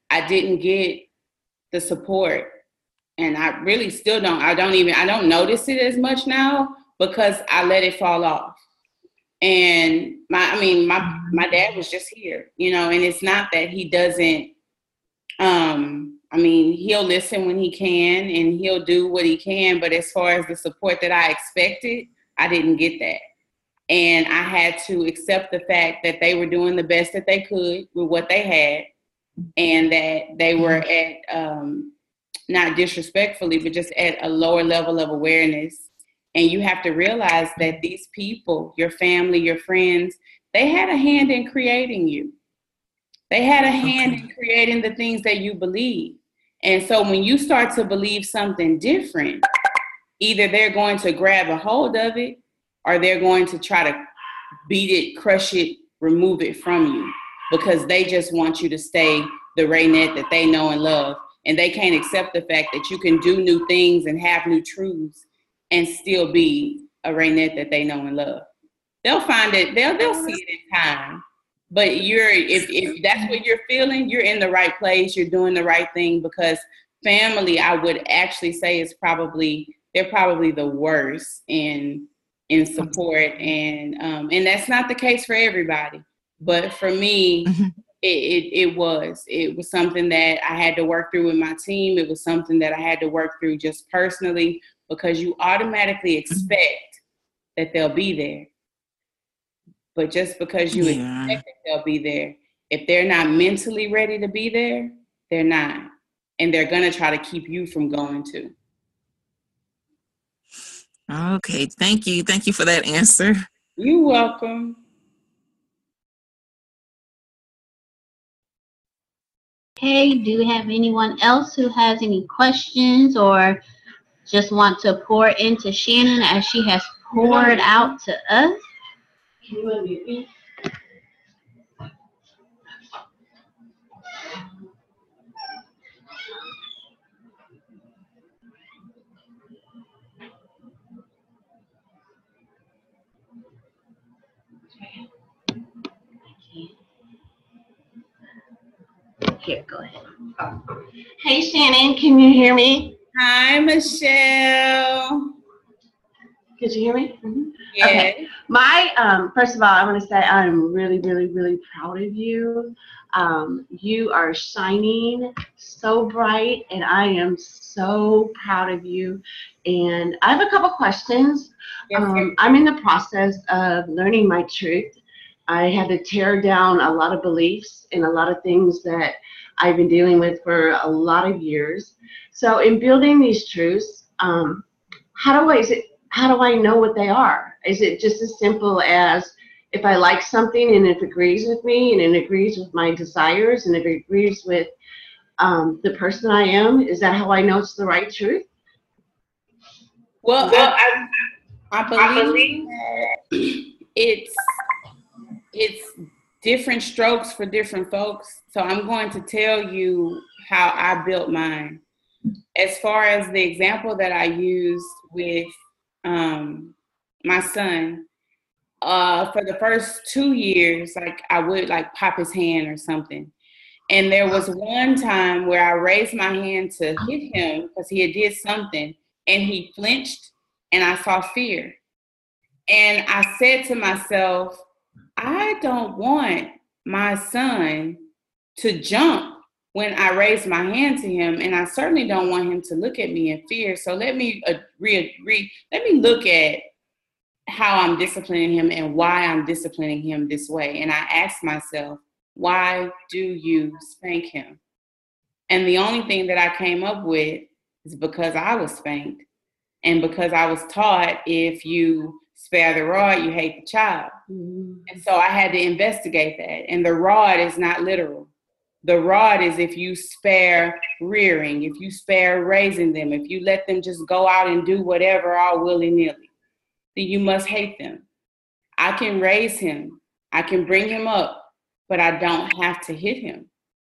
I didn't get the support. And I really still don't, I don't even, I don't notice it as much now because I let it fall off. And my, I mean, my, my dad was just here, you know, and it's not that he doesn't, um, I mean, he'll listen when he can and he'll do what he can. But as far as the support that I expected, I didn't get that. And I had to accept the fact that they were doing the best that they could with what they had, and that they were at, um, not disrespectfully, but just at a lower level of awareness. And you have to realize that these people, your family, your friends, they had a hand in creating you. They had a hand okay. in creating the things that you believe. And so when you start to believe something different, either they're going to grab a hold of it or they're going to try to beat it, crush it, remove it from you, because they just want you to stay the Raynette that they know and love. And they can't accept the fact that you can do new things and have new truths and still be a Raynette that they know and love. They'll find it, they'll they'll see it in time. But you're if, if that's what you're feeling, you're in the right place, you're doing the right thing, because family, I would actually say, is probably, they're probably the worst in in support. And um, and that's not the case for everybody. But for me, mm-hmm. it, it it was. It was something that I had to work through with my team. It was something that I had to work through just personally, because you automatically expect mm-hmm. that they'll be there. But just because you yeah. expect that they'll be there, if they're not mentally ready to be there, they're not. And they're going to try to keep you from going to. Okay. Thank you. Thank you for that answer. You're welcome. Hey, do you have anyone else who has any questions or just want to pour into Shannon as she has poured out to us? Can you unmute me? Here, go ahead. Hey, Shannon, can you hear me? Hi, Michelle. Did you hear me? Mm-hmm. Yeah. Okay. My, um, first of all, I want to say I'm really, really, really proud of you. Um, you are shining so bright, and I am so proud of you. And I have a couple questions. Yes, um, I'm in the process of learning my truth. I had to tear down a lot of beliefs and a lot of things that I've been dealing with for a lot of years. So in building these truths, um, how do I, is it, how do I know what they are? Is it just as simple as if I like something and it agrees with me and it agrees with my desires and it agrees with um, the person I am? Is that how I know it's the right truth? Well, well I, I, I believe, I believe that it's it's different strokes for different folks. So I'm going to tell you how I built mine. As far as the example that I used with um, my son, uh, for the first two years, like I would like pop his hand or something. And there was one time where I raised my hand to hit him because he had did something, and he flinched and I saw fear. And I said to myself, I don't want my son to jump when I raise my hand to him, and I certainly don't want him to look at me in fear. So let me uh, re, re, let me look at how I'm disciplining him and why I'm disciplining him this way. And I asked myself, why do you spank him? And the only thing that I came up with is because I was spanked, and because I was taught if you spare the rod, you hate the child. Mm-hmm. And so I had to investigate that. And the rod is not literal. The rod is if you spare rearing, if you spare raising them, if you let them just go out and do whatever all willy-nilly, then you must hate them. I can raise him. I can bring him up, but I don't have to hit him.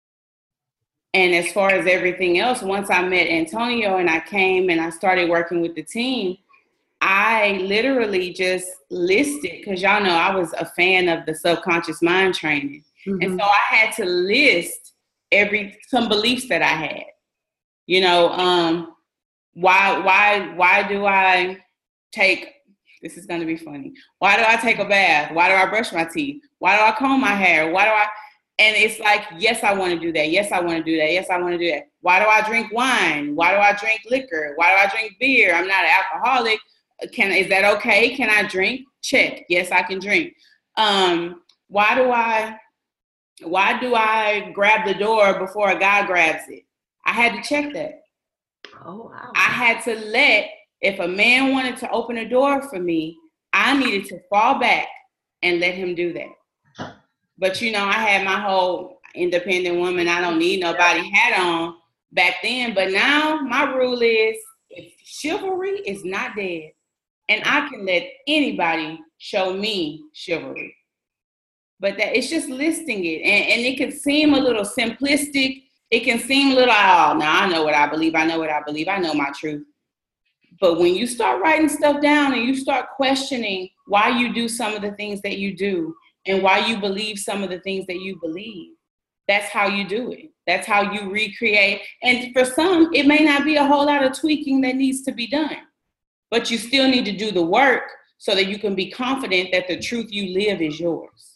And as far as everything else, once I met Antonio and I came and I started working with the team, I literally just listed, because y'all know I was a fan of the subconscious mind training. Mm-hmm. And so I had to list every some beliefs that I had. You know, um, why why why do I take this is gonna be funny. Why do I take a bath? Why do I brush my teeth? Why do I comb my hair? Why do I and it's like, yes, I want to do that. Yes, I want to do that. Yes, I want to do that. Why do I drink wine? Why do I drink liquor? Why do I drink beer? I'm not an alcoholic. Can is that okay? Can I drink? Check. Yes, I can drink. Um, why do I why do I grab the door before a guy grabs it? I had to check that. Oh wow. I had to let, if a man wanted to open a door for me, I needed to fall back and let him do that. But you know, I had my whole independent woman, I don't need nobody hat on back then. But now my rule is, if chivalry is not dead, and I can let anybody show me chivalry. But that it's just listing it. And, and it can seem a little simplistic. It can seem a little, oh, now I know what I believe. I know what I believe. I know my truth. But when you start writing stuff down and you start questioning why you do some of the things that you do and why you believe some of the things that you believe, that's how you do it. That's how you recreate. And for some, it may not be a whole lot of tweaking that needs to be done, but you still need to do the work so that you can be confident that the truth you live is yours.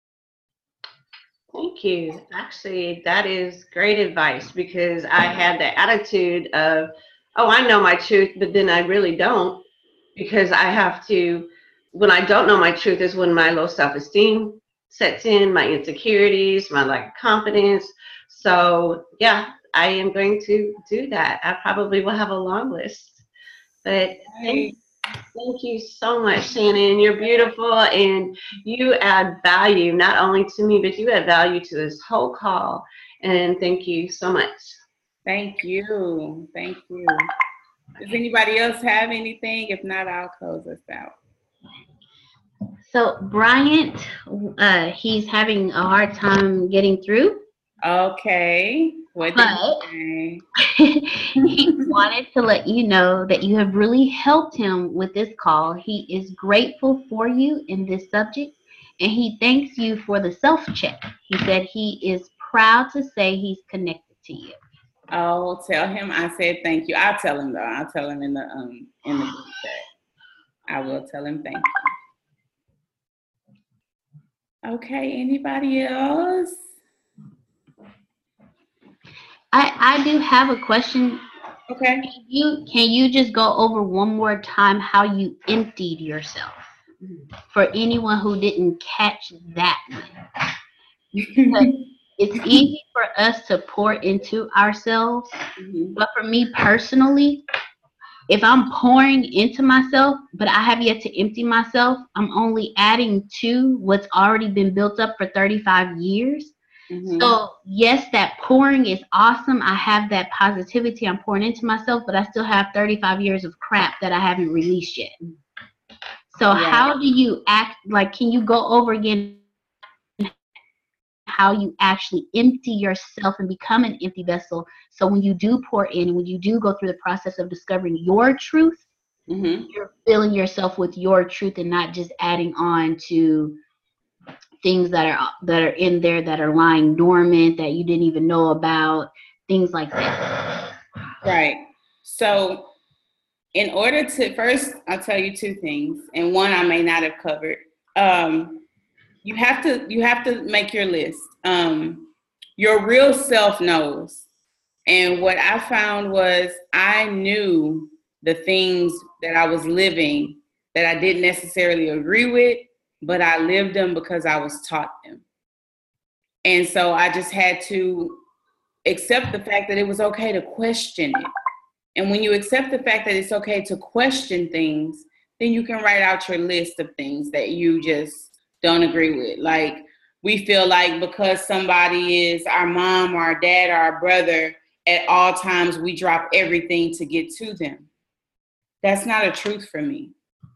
Thank you. Actually, that is great advice, because I had the attitude of, oh, I know my truth, but then I really don't, because I have to, when I don't know my truth is when my low self-esteem sets in, my insecurities, my lack of confidence. So yeah, I am going to do that. I probably will have a long list, but thank, thank you so much, Shannon. You're beautiful, and you add value not only to me, but you add value to this whole call. And thank you so much. Thank you. Thank you. Does anybody else have anything? If not, I'll close us out. So Bryant, uh, he's having a hard time getting through. Okay. What did he say? He wanted to let you know that you have really helped him with this call. He is grateful for you in this subject, and he thanks you for the self-check. He said he is proud to say he's connected to you. Oh, tell him I said thank you. I'll tell him though. I'll tell him in the um in the group chat. I will tell him thank you. Okay, anybody else? I, I do have a question. Okay. Can you can you just go over one more time how you emptied yourself for anyone who didn't catch that one? It's easy for us to pour into ourselves, mm-hmm. but for me personally, if I'm pouring into myself, but I have yet to empty myself, I'm only adding to what's already been built up for thirty-five years. Mm-hmm. So yes, that pouring is awesome. I have that positivity I'm pouring into myself, but I still have thirty-five years of crap that I haven't released yet. So yeah. How do you act? Like, can you go over again how you actually empty yourself and become an empty vessel? So when you do pour in, when you do go through the process of discovering your truth, mm-hmm. you're filling yourself with your truth and not just adding on to things that are that are in there that are lying dormant that you didn't even know about, things like that. Right. So in order to, first, I'll tell you two things, and one I may not have covered. Um, you have to you have to make your list. Um, your real self knows. And what I found was I knew the things that I was living that I didn't necessarily agree with, but I lived them because I was taught them. And so I just had to accept the fact that it was okay to question it. And when you accept the fact that it's okay to question things, then you can write out your list of things that you just don't agree with. Like, we feel like because somebody is our mom or our dad or our brother, at all times we drop everything to get to them. That's not a truth for me.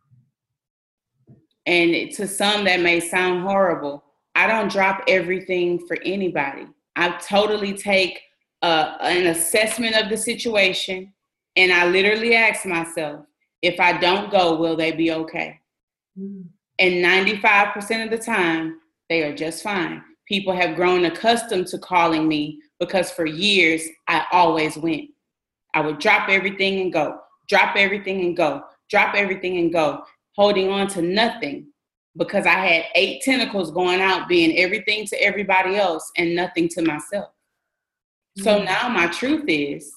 And to some, that may sound horrible. I don't drop everything for anybody. I totally take uh, an assessment of the situation, and I literally ask myself, if I don't go, will they be okay? Mm. And ninety-five percent of the time, they are just fine. people have grown accustomed to calling me because for years, I always went. I would drop everything and go, drop everything and go, drop everything and go, holding on to nothing because I had eight tentacles going out, being everything to everybody else and nothing to myself. So now my truth is,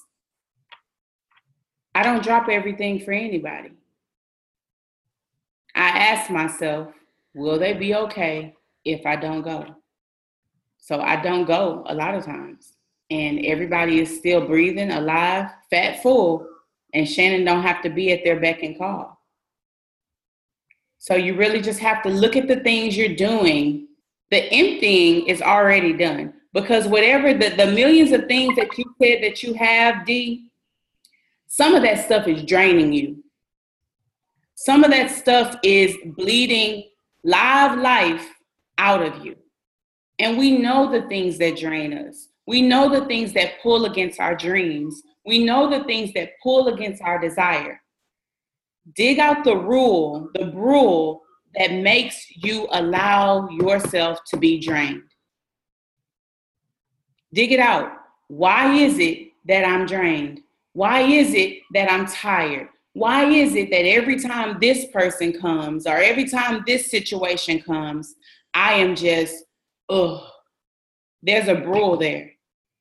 I don't drop everything for anybody. I ask myself, will they be okay if I don't go? So I don't go a lot of times. And everybody is still breathing, alive, fat, full, and Shannon don't have to be at their beck and call. So you really just have to look at the things you're doing. The emptying is already done. Because whatever the, the millions of things that you said that you have, D, some of that stuff is draining you. Some of that stuff is bleeding live life out of you. And we know the things that drain us. We know the things that pull against our dreams. We know the things that pull against our desire. Dig out the rule, the rule that makes you allow yourself to be drained. Dig it out. Why is it that I'm drained? Why is it that I'm tired? Why is it that every time this person comes or every time this situation comes, I am just, ugh, there's a rule there.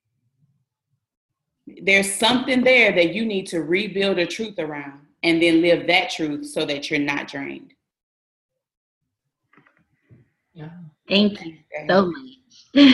There's something there that you need to rebuild a truth around and then live that truth so that you're not drained. Yeah. Thank you so much.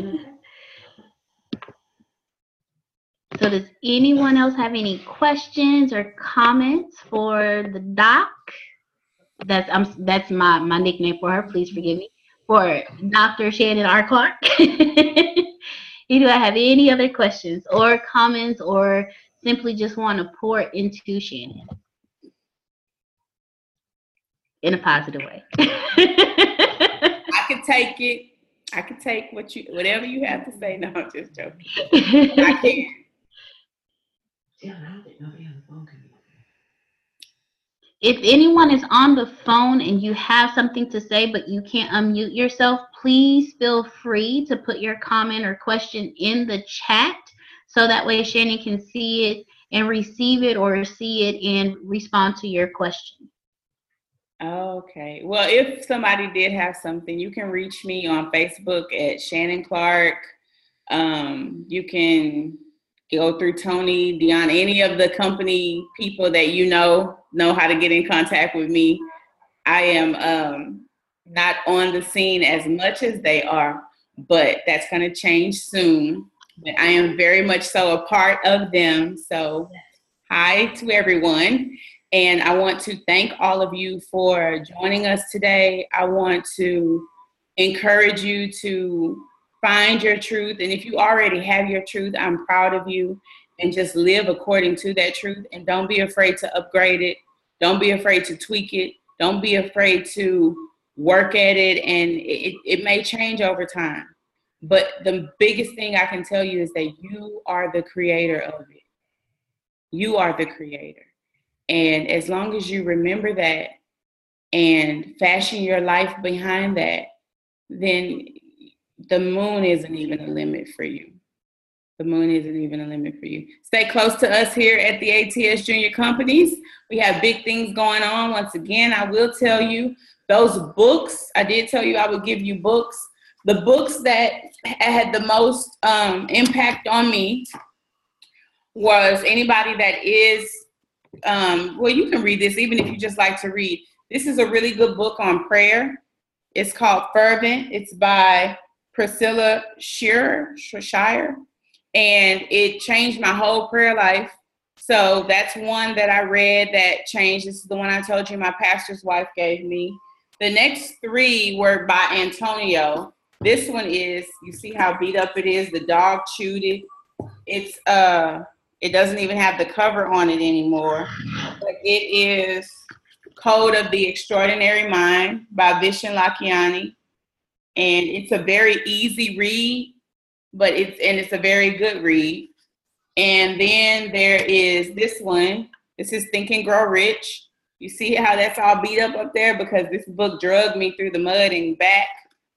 So does anyone else have any questions or comments for the doc? That's um, that's my, my nickname for her. Please forgive me. For Doctor Shannon R. Clark. Do I have any other questions or comments or simply just want to pour into Shannon in a positive way? I could take it. I could take what you, whatever you have to say. No, I'm just joking. I can. If anyone is on the phone and you have something to say but you can't unmute yourself, please feel free to put your comment or question in the chat so that way Shannon can see it and receive it or see it and respond to your question. Okay. Well, if somebody did have something, you can reach me on Facebook at Shannon Clark. Um, you can go through Tony, Dion, any of the company people that you know, know how to get in contact with me. I am um, not on the scene as much as they are, but that's going to change soon. But I am very much so a part of them. So hi to everyone. And I want to thank all of you for joining us today. I want to encourage you to find your truth. And if you already have your truth, I'm proud of you. And just live according to that truth. And don't be afraid to upgrade it. Don't be afraid to tweak it. Don't be afraid to work at it. And it, it may change over time. But the biggest thing I can tell you is that you are the creator of it. You are the creator. And as long as you remember that and fashion your life behind that, then the moon isn't even a limit for you. The moon isn't even a limit for you. Stay close to us here at the A T S Junior Companies. We have big things going on. Once again, I will tell you those books. I did tell you I would give you books. The books that had the most um, impact on me was anybody that is, um, well, you can read this even if you just like to read. This is a really good book on prayer. It's called Fervent. It's by Priscilla Shirer, Shire, and it changed my whole prayer life. So that's one that I read that changed. This is the one I told you my pastor's wife gave me. The next three were by Antonio. This one is, you see how beat up it is? The dog chewed it. It's uh, it doesn't even have the cover on it anymore. But it is Code of the Extraordinary Mind by Vishen Lakhiani. And it's a very easy read, but it's, and it's a very good read. And then there is this one. This is Think and Grow Rich. You see how that's all beat up up there because this book drugged me through the mud and back.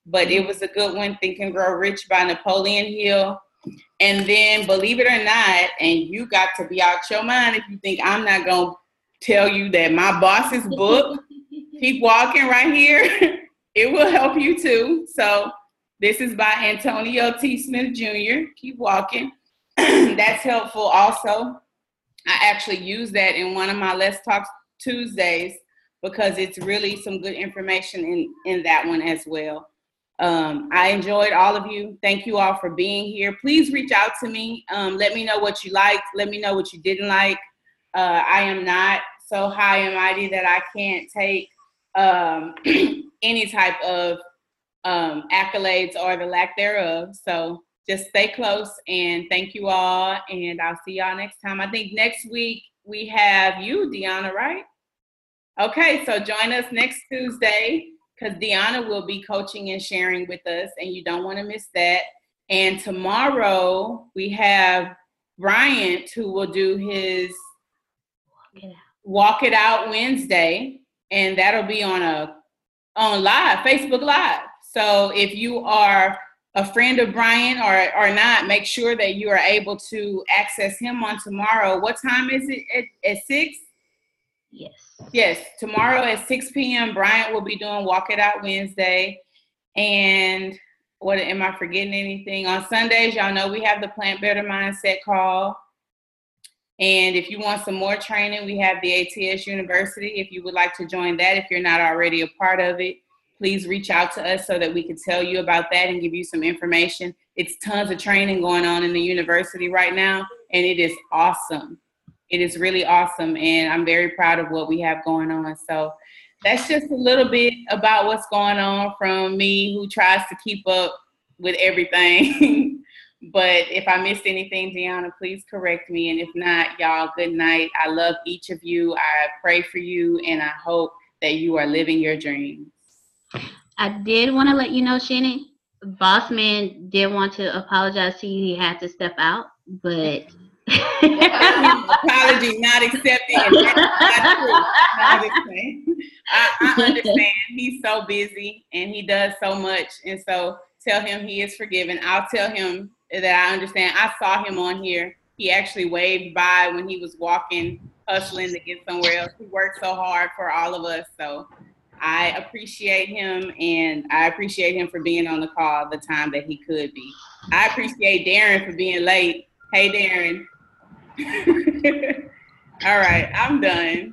but it was a good one, Think and Grow Rich by Napoleon Hill. And then, believe it or not, and you got to be out your mind if you think I'm not going to tell you that my boss's book, Keep Walking, right here, it will help you too. So this is by Antonio T. Smith Junior Keep Walking. That's helpful also. I actually use that in one of my Let's Talk Tuesdays because it's really some good information in, in that one as well. Um, I enjoyed all of you. Thank you all for being here. Please reach out to me. Um, let me know what you liked. Let me know what you didn't like. Uh, I am not so high and mighty that I can't take um, any type of um, accolades or the lack thereof. So just stay close and thank you all. And I'll see y'all next time. I think next week we have you, Deanna, right? Okay, so join us next Tuesday, because Deanna will be coaching and sharing with us, and you don't want to miss that. And tomorrow we have Bryant, who will do his Walk It Out, Walk It Out Wednesday, and that'll be on a on live, Facebook Live. So if you are a friend of Bryant or, or not, make sure that you are able to access him on tomorrow. What time is it? At, at six? Yes. Yes, tomorrow at six p.m. Bryant will be doing Walk It Out Wednesday. And what am I forgetting anything? On Sundays, y'all know we have the Plant Better Mindset call. And if you want some more training, we have the A T S University. If you would like to join that, if you're not already a part of it, please reach out to us so that we can tell you about that and give you some information. It's tons of training going on in the university right now, and it is awesome. It is really awesome, and I'm very proud of what we have going on. So that's just a little bit about what's going on from me, who tries to keep up with everything. But if I missed anything, Deanna, please correct me. And if not, y'all, good night. I love each of you. I pray for you, and I hope that you are living your dreams. I did want to let you know, Shannon, Boss Man did want to apologize to you. He had to step out, but... apology not accepted, and that's not true. Not accepted. I, I understand. He's so busy and he does so much, and so tell him he is forgiven. I'll tell him that I understand. I saw him on here. He actually waved by when he was walking, hustling to get somewhere else. He worked so hard for all of us, so I appreciate him, and I appreciate him for being on the call the time that he could be. I appreciate Darren for being late. Hey, Darren. All right, I'm done.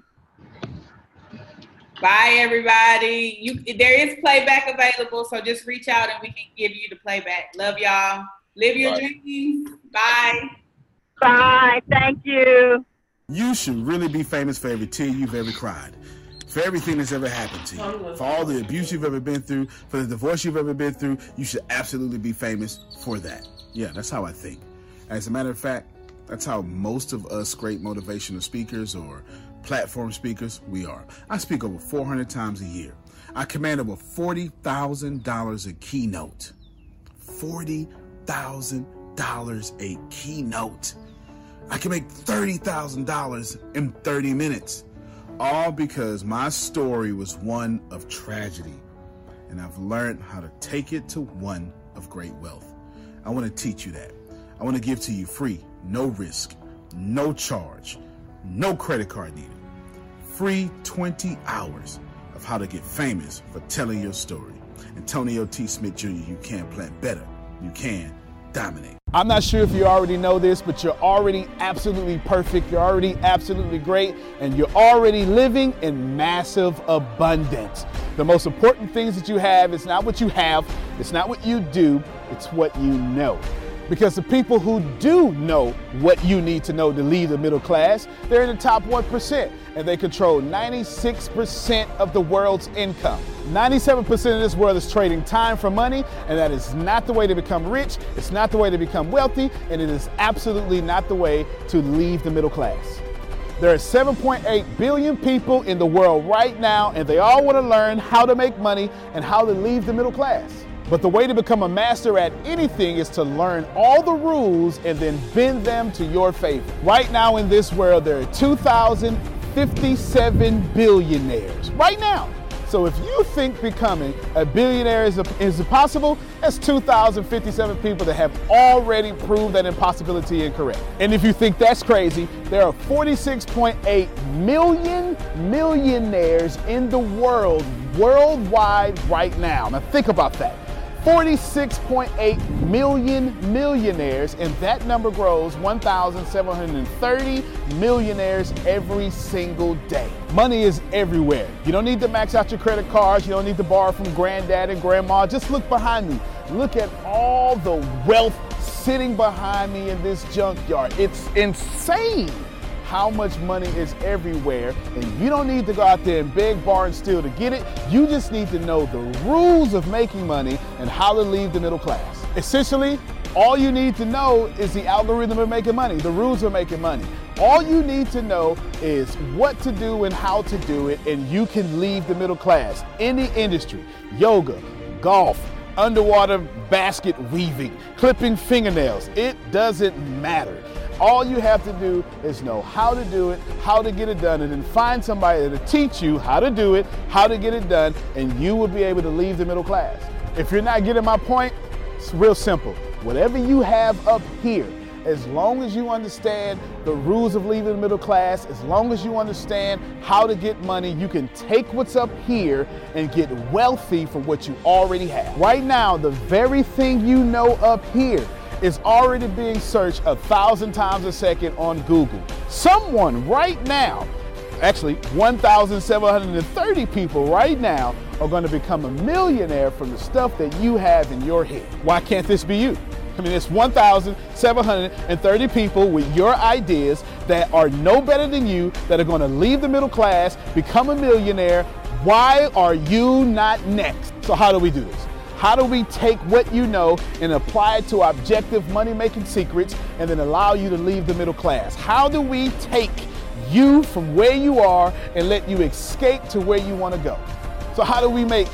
Bye, everybody. You, there is playback available, so just reach out and we can give you the playback. Love y'all. Live your Bye. dreams. Bye. Bye. Thank you. You should really be famous for every tear you've ever cried, for everything that's ever happened to you, for all the abuse you've ever been through, for the divorce you've ever been through. You should absolutely be famous for that. Yeah, that's how I think. As a matter of fact, that's how most of us great motivational speakers or platform speakers, we are. I speak over four hundred times a year. I command over forty thousand dollars a keynote. forty thousand dollars a keynote. I can make thirty thousand dollars in thirty minutes. All because my story was one of tragedy. And I've learned how to take it to one of great wealth. I want to teach you that. I want to give to you free, no risk, no charge, no credit card needed. Free twenty hours of how to get famous for telling your story. Antonio T. Smith Junior, you can plan better. You can dominate. I'm not sure if you already know this, but you're already absolutely perfect. You're already absolutely great, and you're already living in massive abundance. The most important things that you have is not what you have, it's not what you do, it's what you know. Because the people who do know what you need to know to lead the middle class, they're in the top one percent, and they control ninety-six percent of the world's income. ninety-seven percent of this world is trading time for money, and that is not the way to become rich, it's not the way to become wealthy, and it is absolutely not the way to leave the middle class. There are seven point eight billion people in the world right now, and they all want to learn how to make money and how to leave the middle class. But the way to become a master at anything is to learn all the rules and then bend them to your favor. Right now in this world, there are two thousand fifty-seven billionaires. Right now, So if you think becoming a billionaire is, a, is impossible, that's two thousand fifty-seven people that have already proved that impossibility incorrect. And if you think that's crazy, there are forty-six point eight million millionaires in the world, worldwide right now. Now think about that. forty-six point eight million millionaires, and that number grows one thousand seven hundred thirty millionaires every single day. Money is everywhere. You don't need to max out your credit cards. You don't need to borrow from granddad and grandma. Just look behind me. Look at all the wealth sitting behind me in this junkyard. It's insane how much money is everywhere, and you don't need to go out there and beg, borrow, and steal to get it. You just need to know the rules of making money and how to leave the middle class. Essentially, all you need to know is the algorithm of making money, the rules of making money. All you need to know is what to do and how to do it, and you can leave the middle class. Any industry, yoga, golf, underwater basket weaving, clipping fingernails, it doesn't matter. All you have to do is know how to do it, how to get it done, and then find somebody to teach you how to do it, how to get it done, and you will be able to leave the middle class. If you're not getting my point, it's real simple. Whatever you have up here, as long as you understand the rules of leaving the middle class, as long as you understand how to get money, you can take what's up here and get wealthy for what you already have. Right now, the very thing you know up here is already being searched a thousand times a second on Google. Someone right now, actually one thousand seven hundred thirty people right now are going to become a millionaire from the stuff that you have in your head. Why can't this be you? I mean, it's one thousand seven hundred thirty people with your ideas that are no better than you, that are going to leave the middle class, become a millionaire. Why are you not next? So how do we do this? How do we take what you know and apply it to objective money-making secrets and then allow you to leave the middle class? How do we take you from where you are and let you escape to where you want to go? So how do we make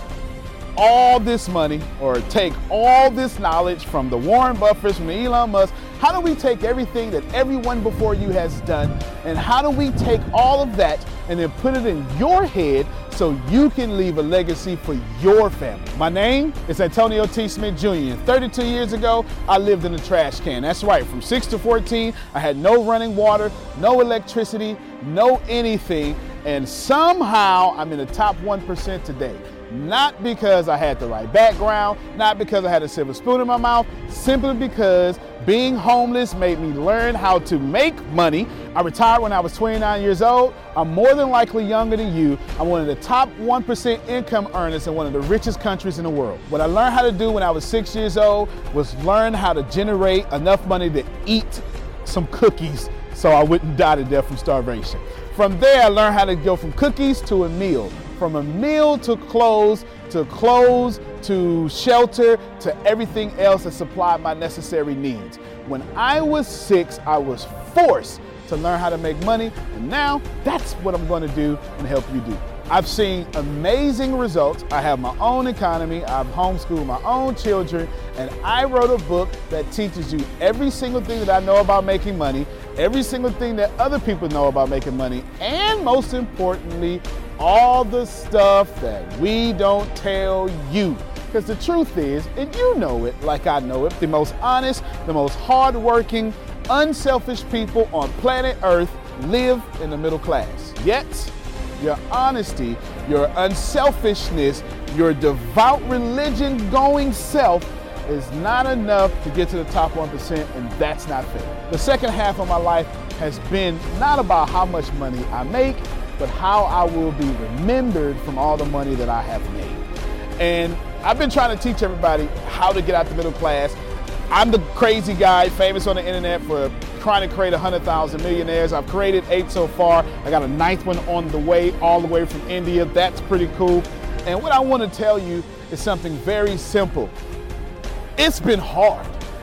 all this money, or take all this knowledge from the Warren Buffetts, from Elon Musk? How do we take everything that everyone before you has done, and how do we take all of that and then put it in your head so you can leave a legacy for your family? My name is Antonio T. Smith Junior And thirty-two years ago, I lived in a trash can. That's right, from six to fourteen, I had no running water, no electricity, no anything, and somehow I'm in the top one percent today. Not because I had the right background, not because I had a silver spoon in my mouth, simply because being homeless made me learn how to make money. I retired when I was twenty-nine years old. I'm more than likely younger than you. I'm one of the top one percent income earners in one of the richest countries in the world. What I learned how to do when I was six years old was learn how to generate enough money to eat some cookies so I wouldn't die to death from starvation. From there, I learned how to go from cookies to a meal. From a meal to clothes, to clothes, to shelter, to everything else that supplied my necessary needs. When I was six, I was forced to learn how to make money, and now that's what I'm going to do and help you do. I've seen amazing results. I have my own economy, I've homeschooled my own children, and I wrote a book that teaches you every single thing that I know about making money, every single thing that other people know about making money, and most importantly, all the stuff that we don't tell you. Because the truth is, and you know it like I know it, the most honest, the most hardworking, unselfish people on planet Earth live in the middle class. Yet, your honesty, your unselfishness, your devout religion-going self is not enough to get to the top one percent, and that's not fair. The second half of my life has been not about how much money I make, but how I will be remembered from all the money that I have made. And I've been trying to teach everybody how to get out the middle class. I'm the crazy guy famous on the internet for trying to create one hundred thousand millionaires. I've created eight so far. I got a ninth one on the way, all the way from India. That's pretty cool. And what I want to tell you is something very simple. It's been hard.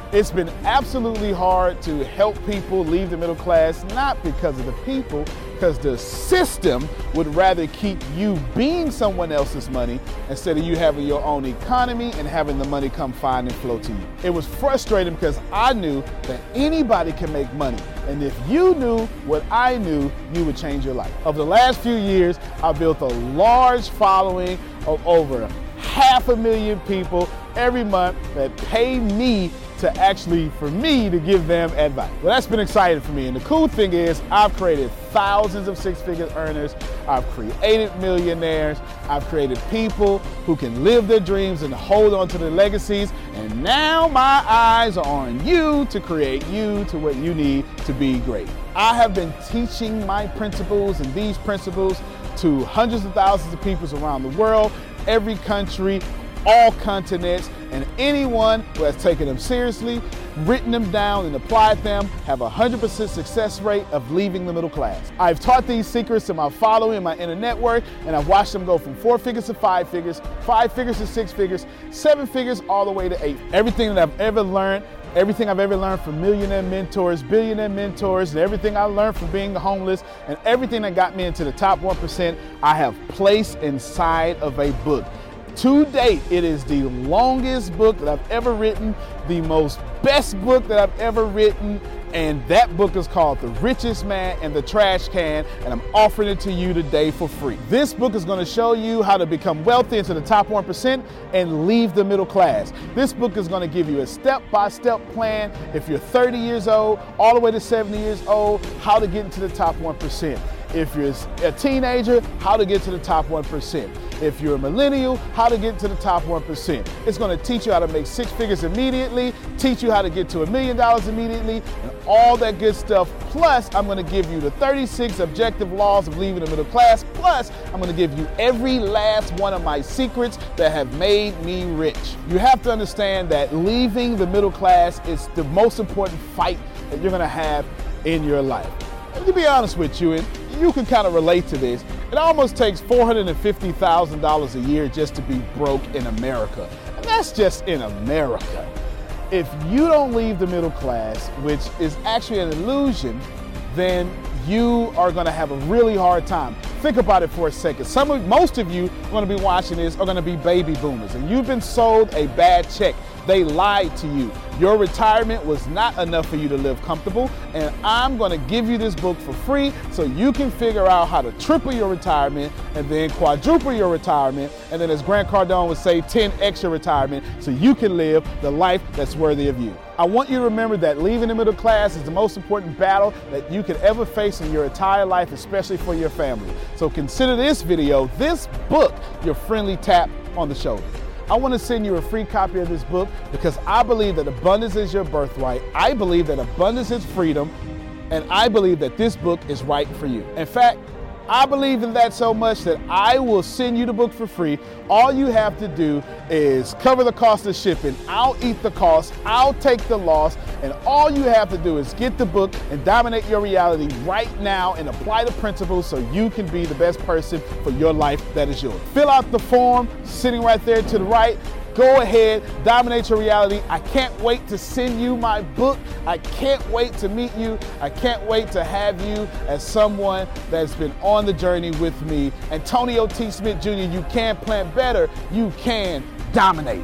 It's been absolutely hard to help people leave the middle class, not because of the people, because the system would rather keep you being someone else's money instead of you having your own economy and having the money come find and flow to you. It was frustrating because I knew that anybody can make money. And if you knew what I knew, you would change your life. Over the last few years, I built a large following of over half a million people every month that pay me to actually, for me, to give them advice. Well, that's been exciting for me. And the cool thing is I've created thousands of six-figure earners. I've created millionaires. I've created people who can live their dreams and hold on to their legacies. And now my eyes are on you to create you to what you need to be great. I have been teaching my principles and these principles to hundreds of thousands of people around the world, every country, all continents, and anyone who has taken them seriously, written them down, and applied them have a one hundred percent success rate of leaving the middle class. I've taught these secrets to my following in my inner network, and I've watched them go from four figures to five figures, five figures to six figures, seven figures, all the way to eight. Everything that I've ever learned, everything I've ever learned from millionaire mentors, billionaire mentors, and everything I learned from being homeless, and everything that got me into the top one percent, I have placed inside of a book. To date, it is the longest book that I've ever written, the most best book that I've ever written, and that book is called The Richest Man in the Trash Can, and I'm offering it to you today for free. This book is going to show you how to become wealthy into the top one percent and leave the middle class. This book is going to give you a step-by-step plan if you're thirty years old, all the way to seventy years old, how to get into the top one percent. If you're a teenager, how to get to the top one percent. If you're a millennial, how to get to the top one percent. It's going to teach you how to make six figures immediately, teach you how to get to a million dollars immediately, and all that good stuff. Plus, I'm going to give you the thirty-six objective laws of leaving the middle class. Plus, I'm going to give you every last one of my secrets that have made me rich. You have to understand that leaving the middle class is the most important fight that you're going to have in your life. And to be honest with you, and you can kind of relate to this, it almost takes four hundred fifty thousand dollars a year just to be broke in America. And that's just in America. If you don't leave the middle class, which is actually an illusion, then you are going to have a really hard time. Think about it for a second. Some of, most of you are going to be watching this are going to be baby boomers, and you've been sold a bad check. They lied to you. Your retirement was not enough for you to live comfortable, and I'm going to give you this book for free so you can figure out how to triple your retirement and then quadruple your retirement, and then as Grant Cardone would say, ten X your retirement so you can live the life that's worthy of you. I want you to remember that leaving the middle class is the most important battle that you could ever face in your entire life, especially for your family. So consider this video, this book, your friendly tap on the shoulder. I want to send you a free copy of this book because I believe that abundance is your birthright. I believe that abundance is freedom, and I believe that this book is right for you. In fact, I believe in that so much that I will send you the book for free. All you have to do is cover the cost of shipping. I'll eat the cost. I'll take the loss. And all you have to do is get the book and dominate your reality right now and apply the principles so you can be the best person for your life that is yours. Fill out the form sitting right there to the right. Go ahead, dominate your reality. I can't wait to send you my book. I can't wait to meet you. I can't wait to have you as someone that's been on the journey with me. Antonio T. Smith Junior, you can plan better. You can dominate.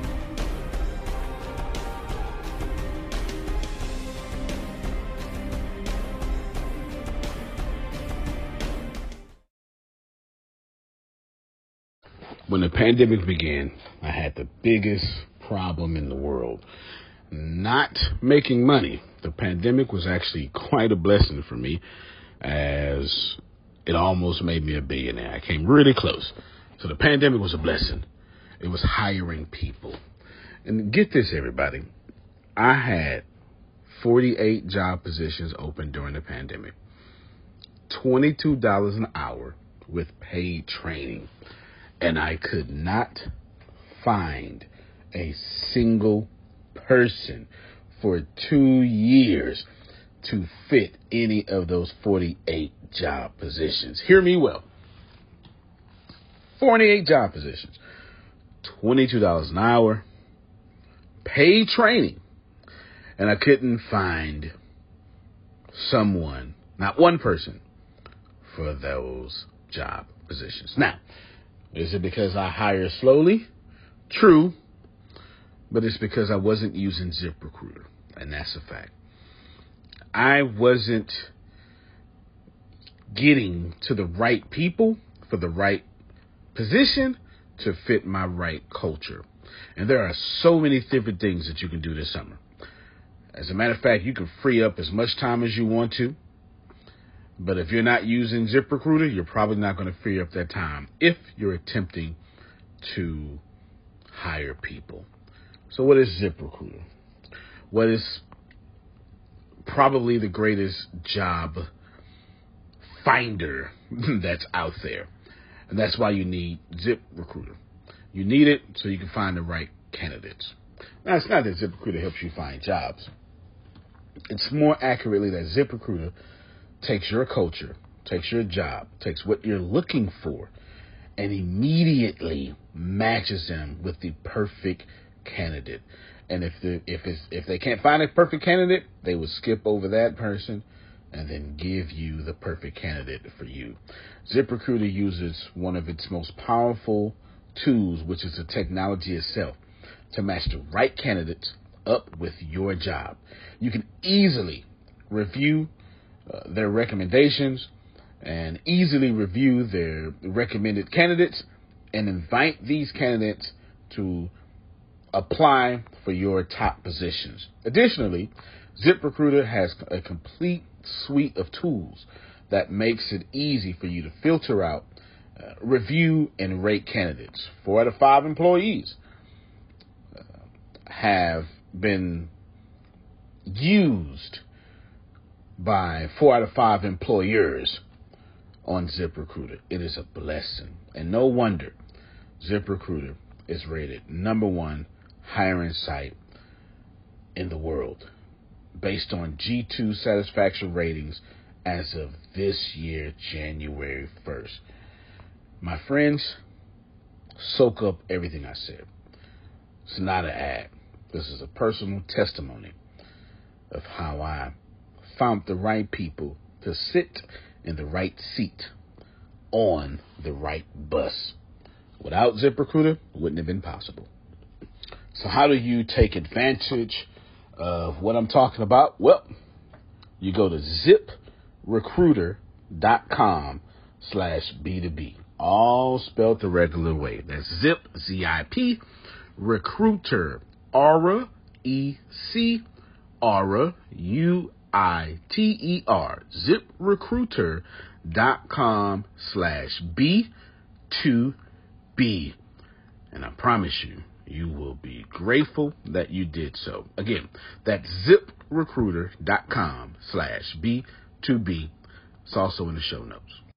When the pandemic began, I had the biggest problem in the world. Not making money. The pandemic was actually quite a blessing for me, as it almost made me a billionaire. I came really close. So the pandemic was a blessing. It was hiring people. And get this, everybody. I had forty-eight job positions open during the pandemic. twenty-two dollars an hour with paid training. And I could not find a single person for two years to fit any of those forty-eight job positions. Hear me well. forty-eight job positions, twenty-two dollars an hour, paid training. And I couldn't find someone, not one person, for those job positions. Now, is it because I hire slowly? True. But it's because I wasn't using ZipRecruiter. And that's a fact. I wasn't getting to the right people for the right position to fit my right culture. And there are so many different things that you can do this summer. As a matter of fact, you can free up as much time as you want to. But if you're not using ZipRecruiter, you're probably not going to free up that time if you're attempting to hire people. So what is ZipRecruiter? What is probably the greatest job finder that's out there. And that's why you need ZipRecruiter. You need it so you can find the right candidates. Now, it's not that ZipRecruiter helps you find jobs. It's more accurately that ZipRecruiter takes your culture, takes your job, takes what you're looking for, and immediately matches them with the perfect candidate. And if the, if it's, if they can't find a perfect candidate, they will skip over that person and then give you the perfect candidate for you. ZipRecruiter uses one of its most powerful tools, which is the technology itself, to match the right candidates up with your job. You can easily review uh, their recommendations and easily review their recommended candidates and invite these candidates to apply for your top positions. Additionally, ZipRecruiter has a complete suite of tools that makes it easy for you to filter out, uh, review, and rate candidates. Four out of five employees uh, have been used by four out of five employers on ZipRecruiter. It is a blessing. And no wonder ZipRecruiter is rated number one hiring site in the world based on G two satisfaction ratings as of this year, January first. My friends, soak up everything I said. It's not an ad. This is a personal testimony of how I found the right people to sit in the right seat on the right bus. Without ZipRecruiter, it wouldn't have been possible. So how do you take advantage of what I'm talking about? Well, you go to ZipRecruiter.com slash B2B. All spelled the regular way. That's Zip, Z I P, Recruiter, Aura, E C, Aura, U I T E R, ZipRecruiter.com slash B two B. And I promise you, you will be grateful that you did so. Again, that's ZipRecruiter.com slash B two B. It's also in the show notes.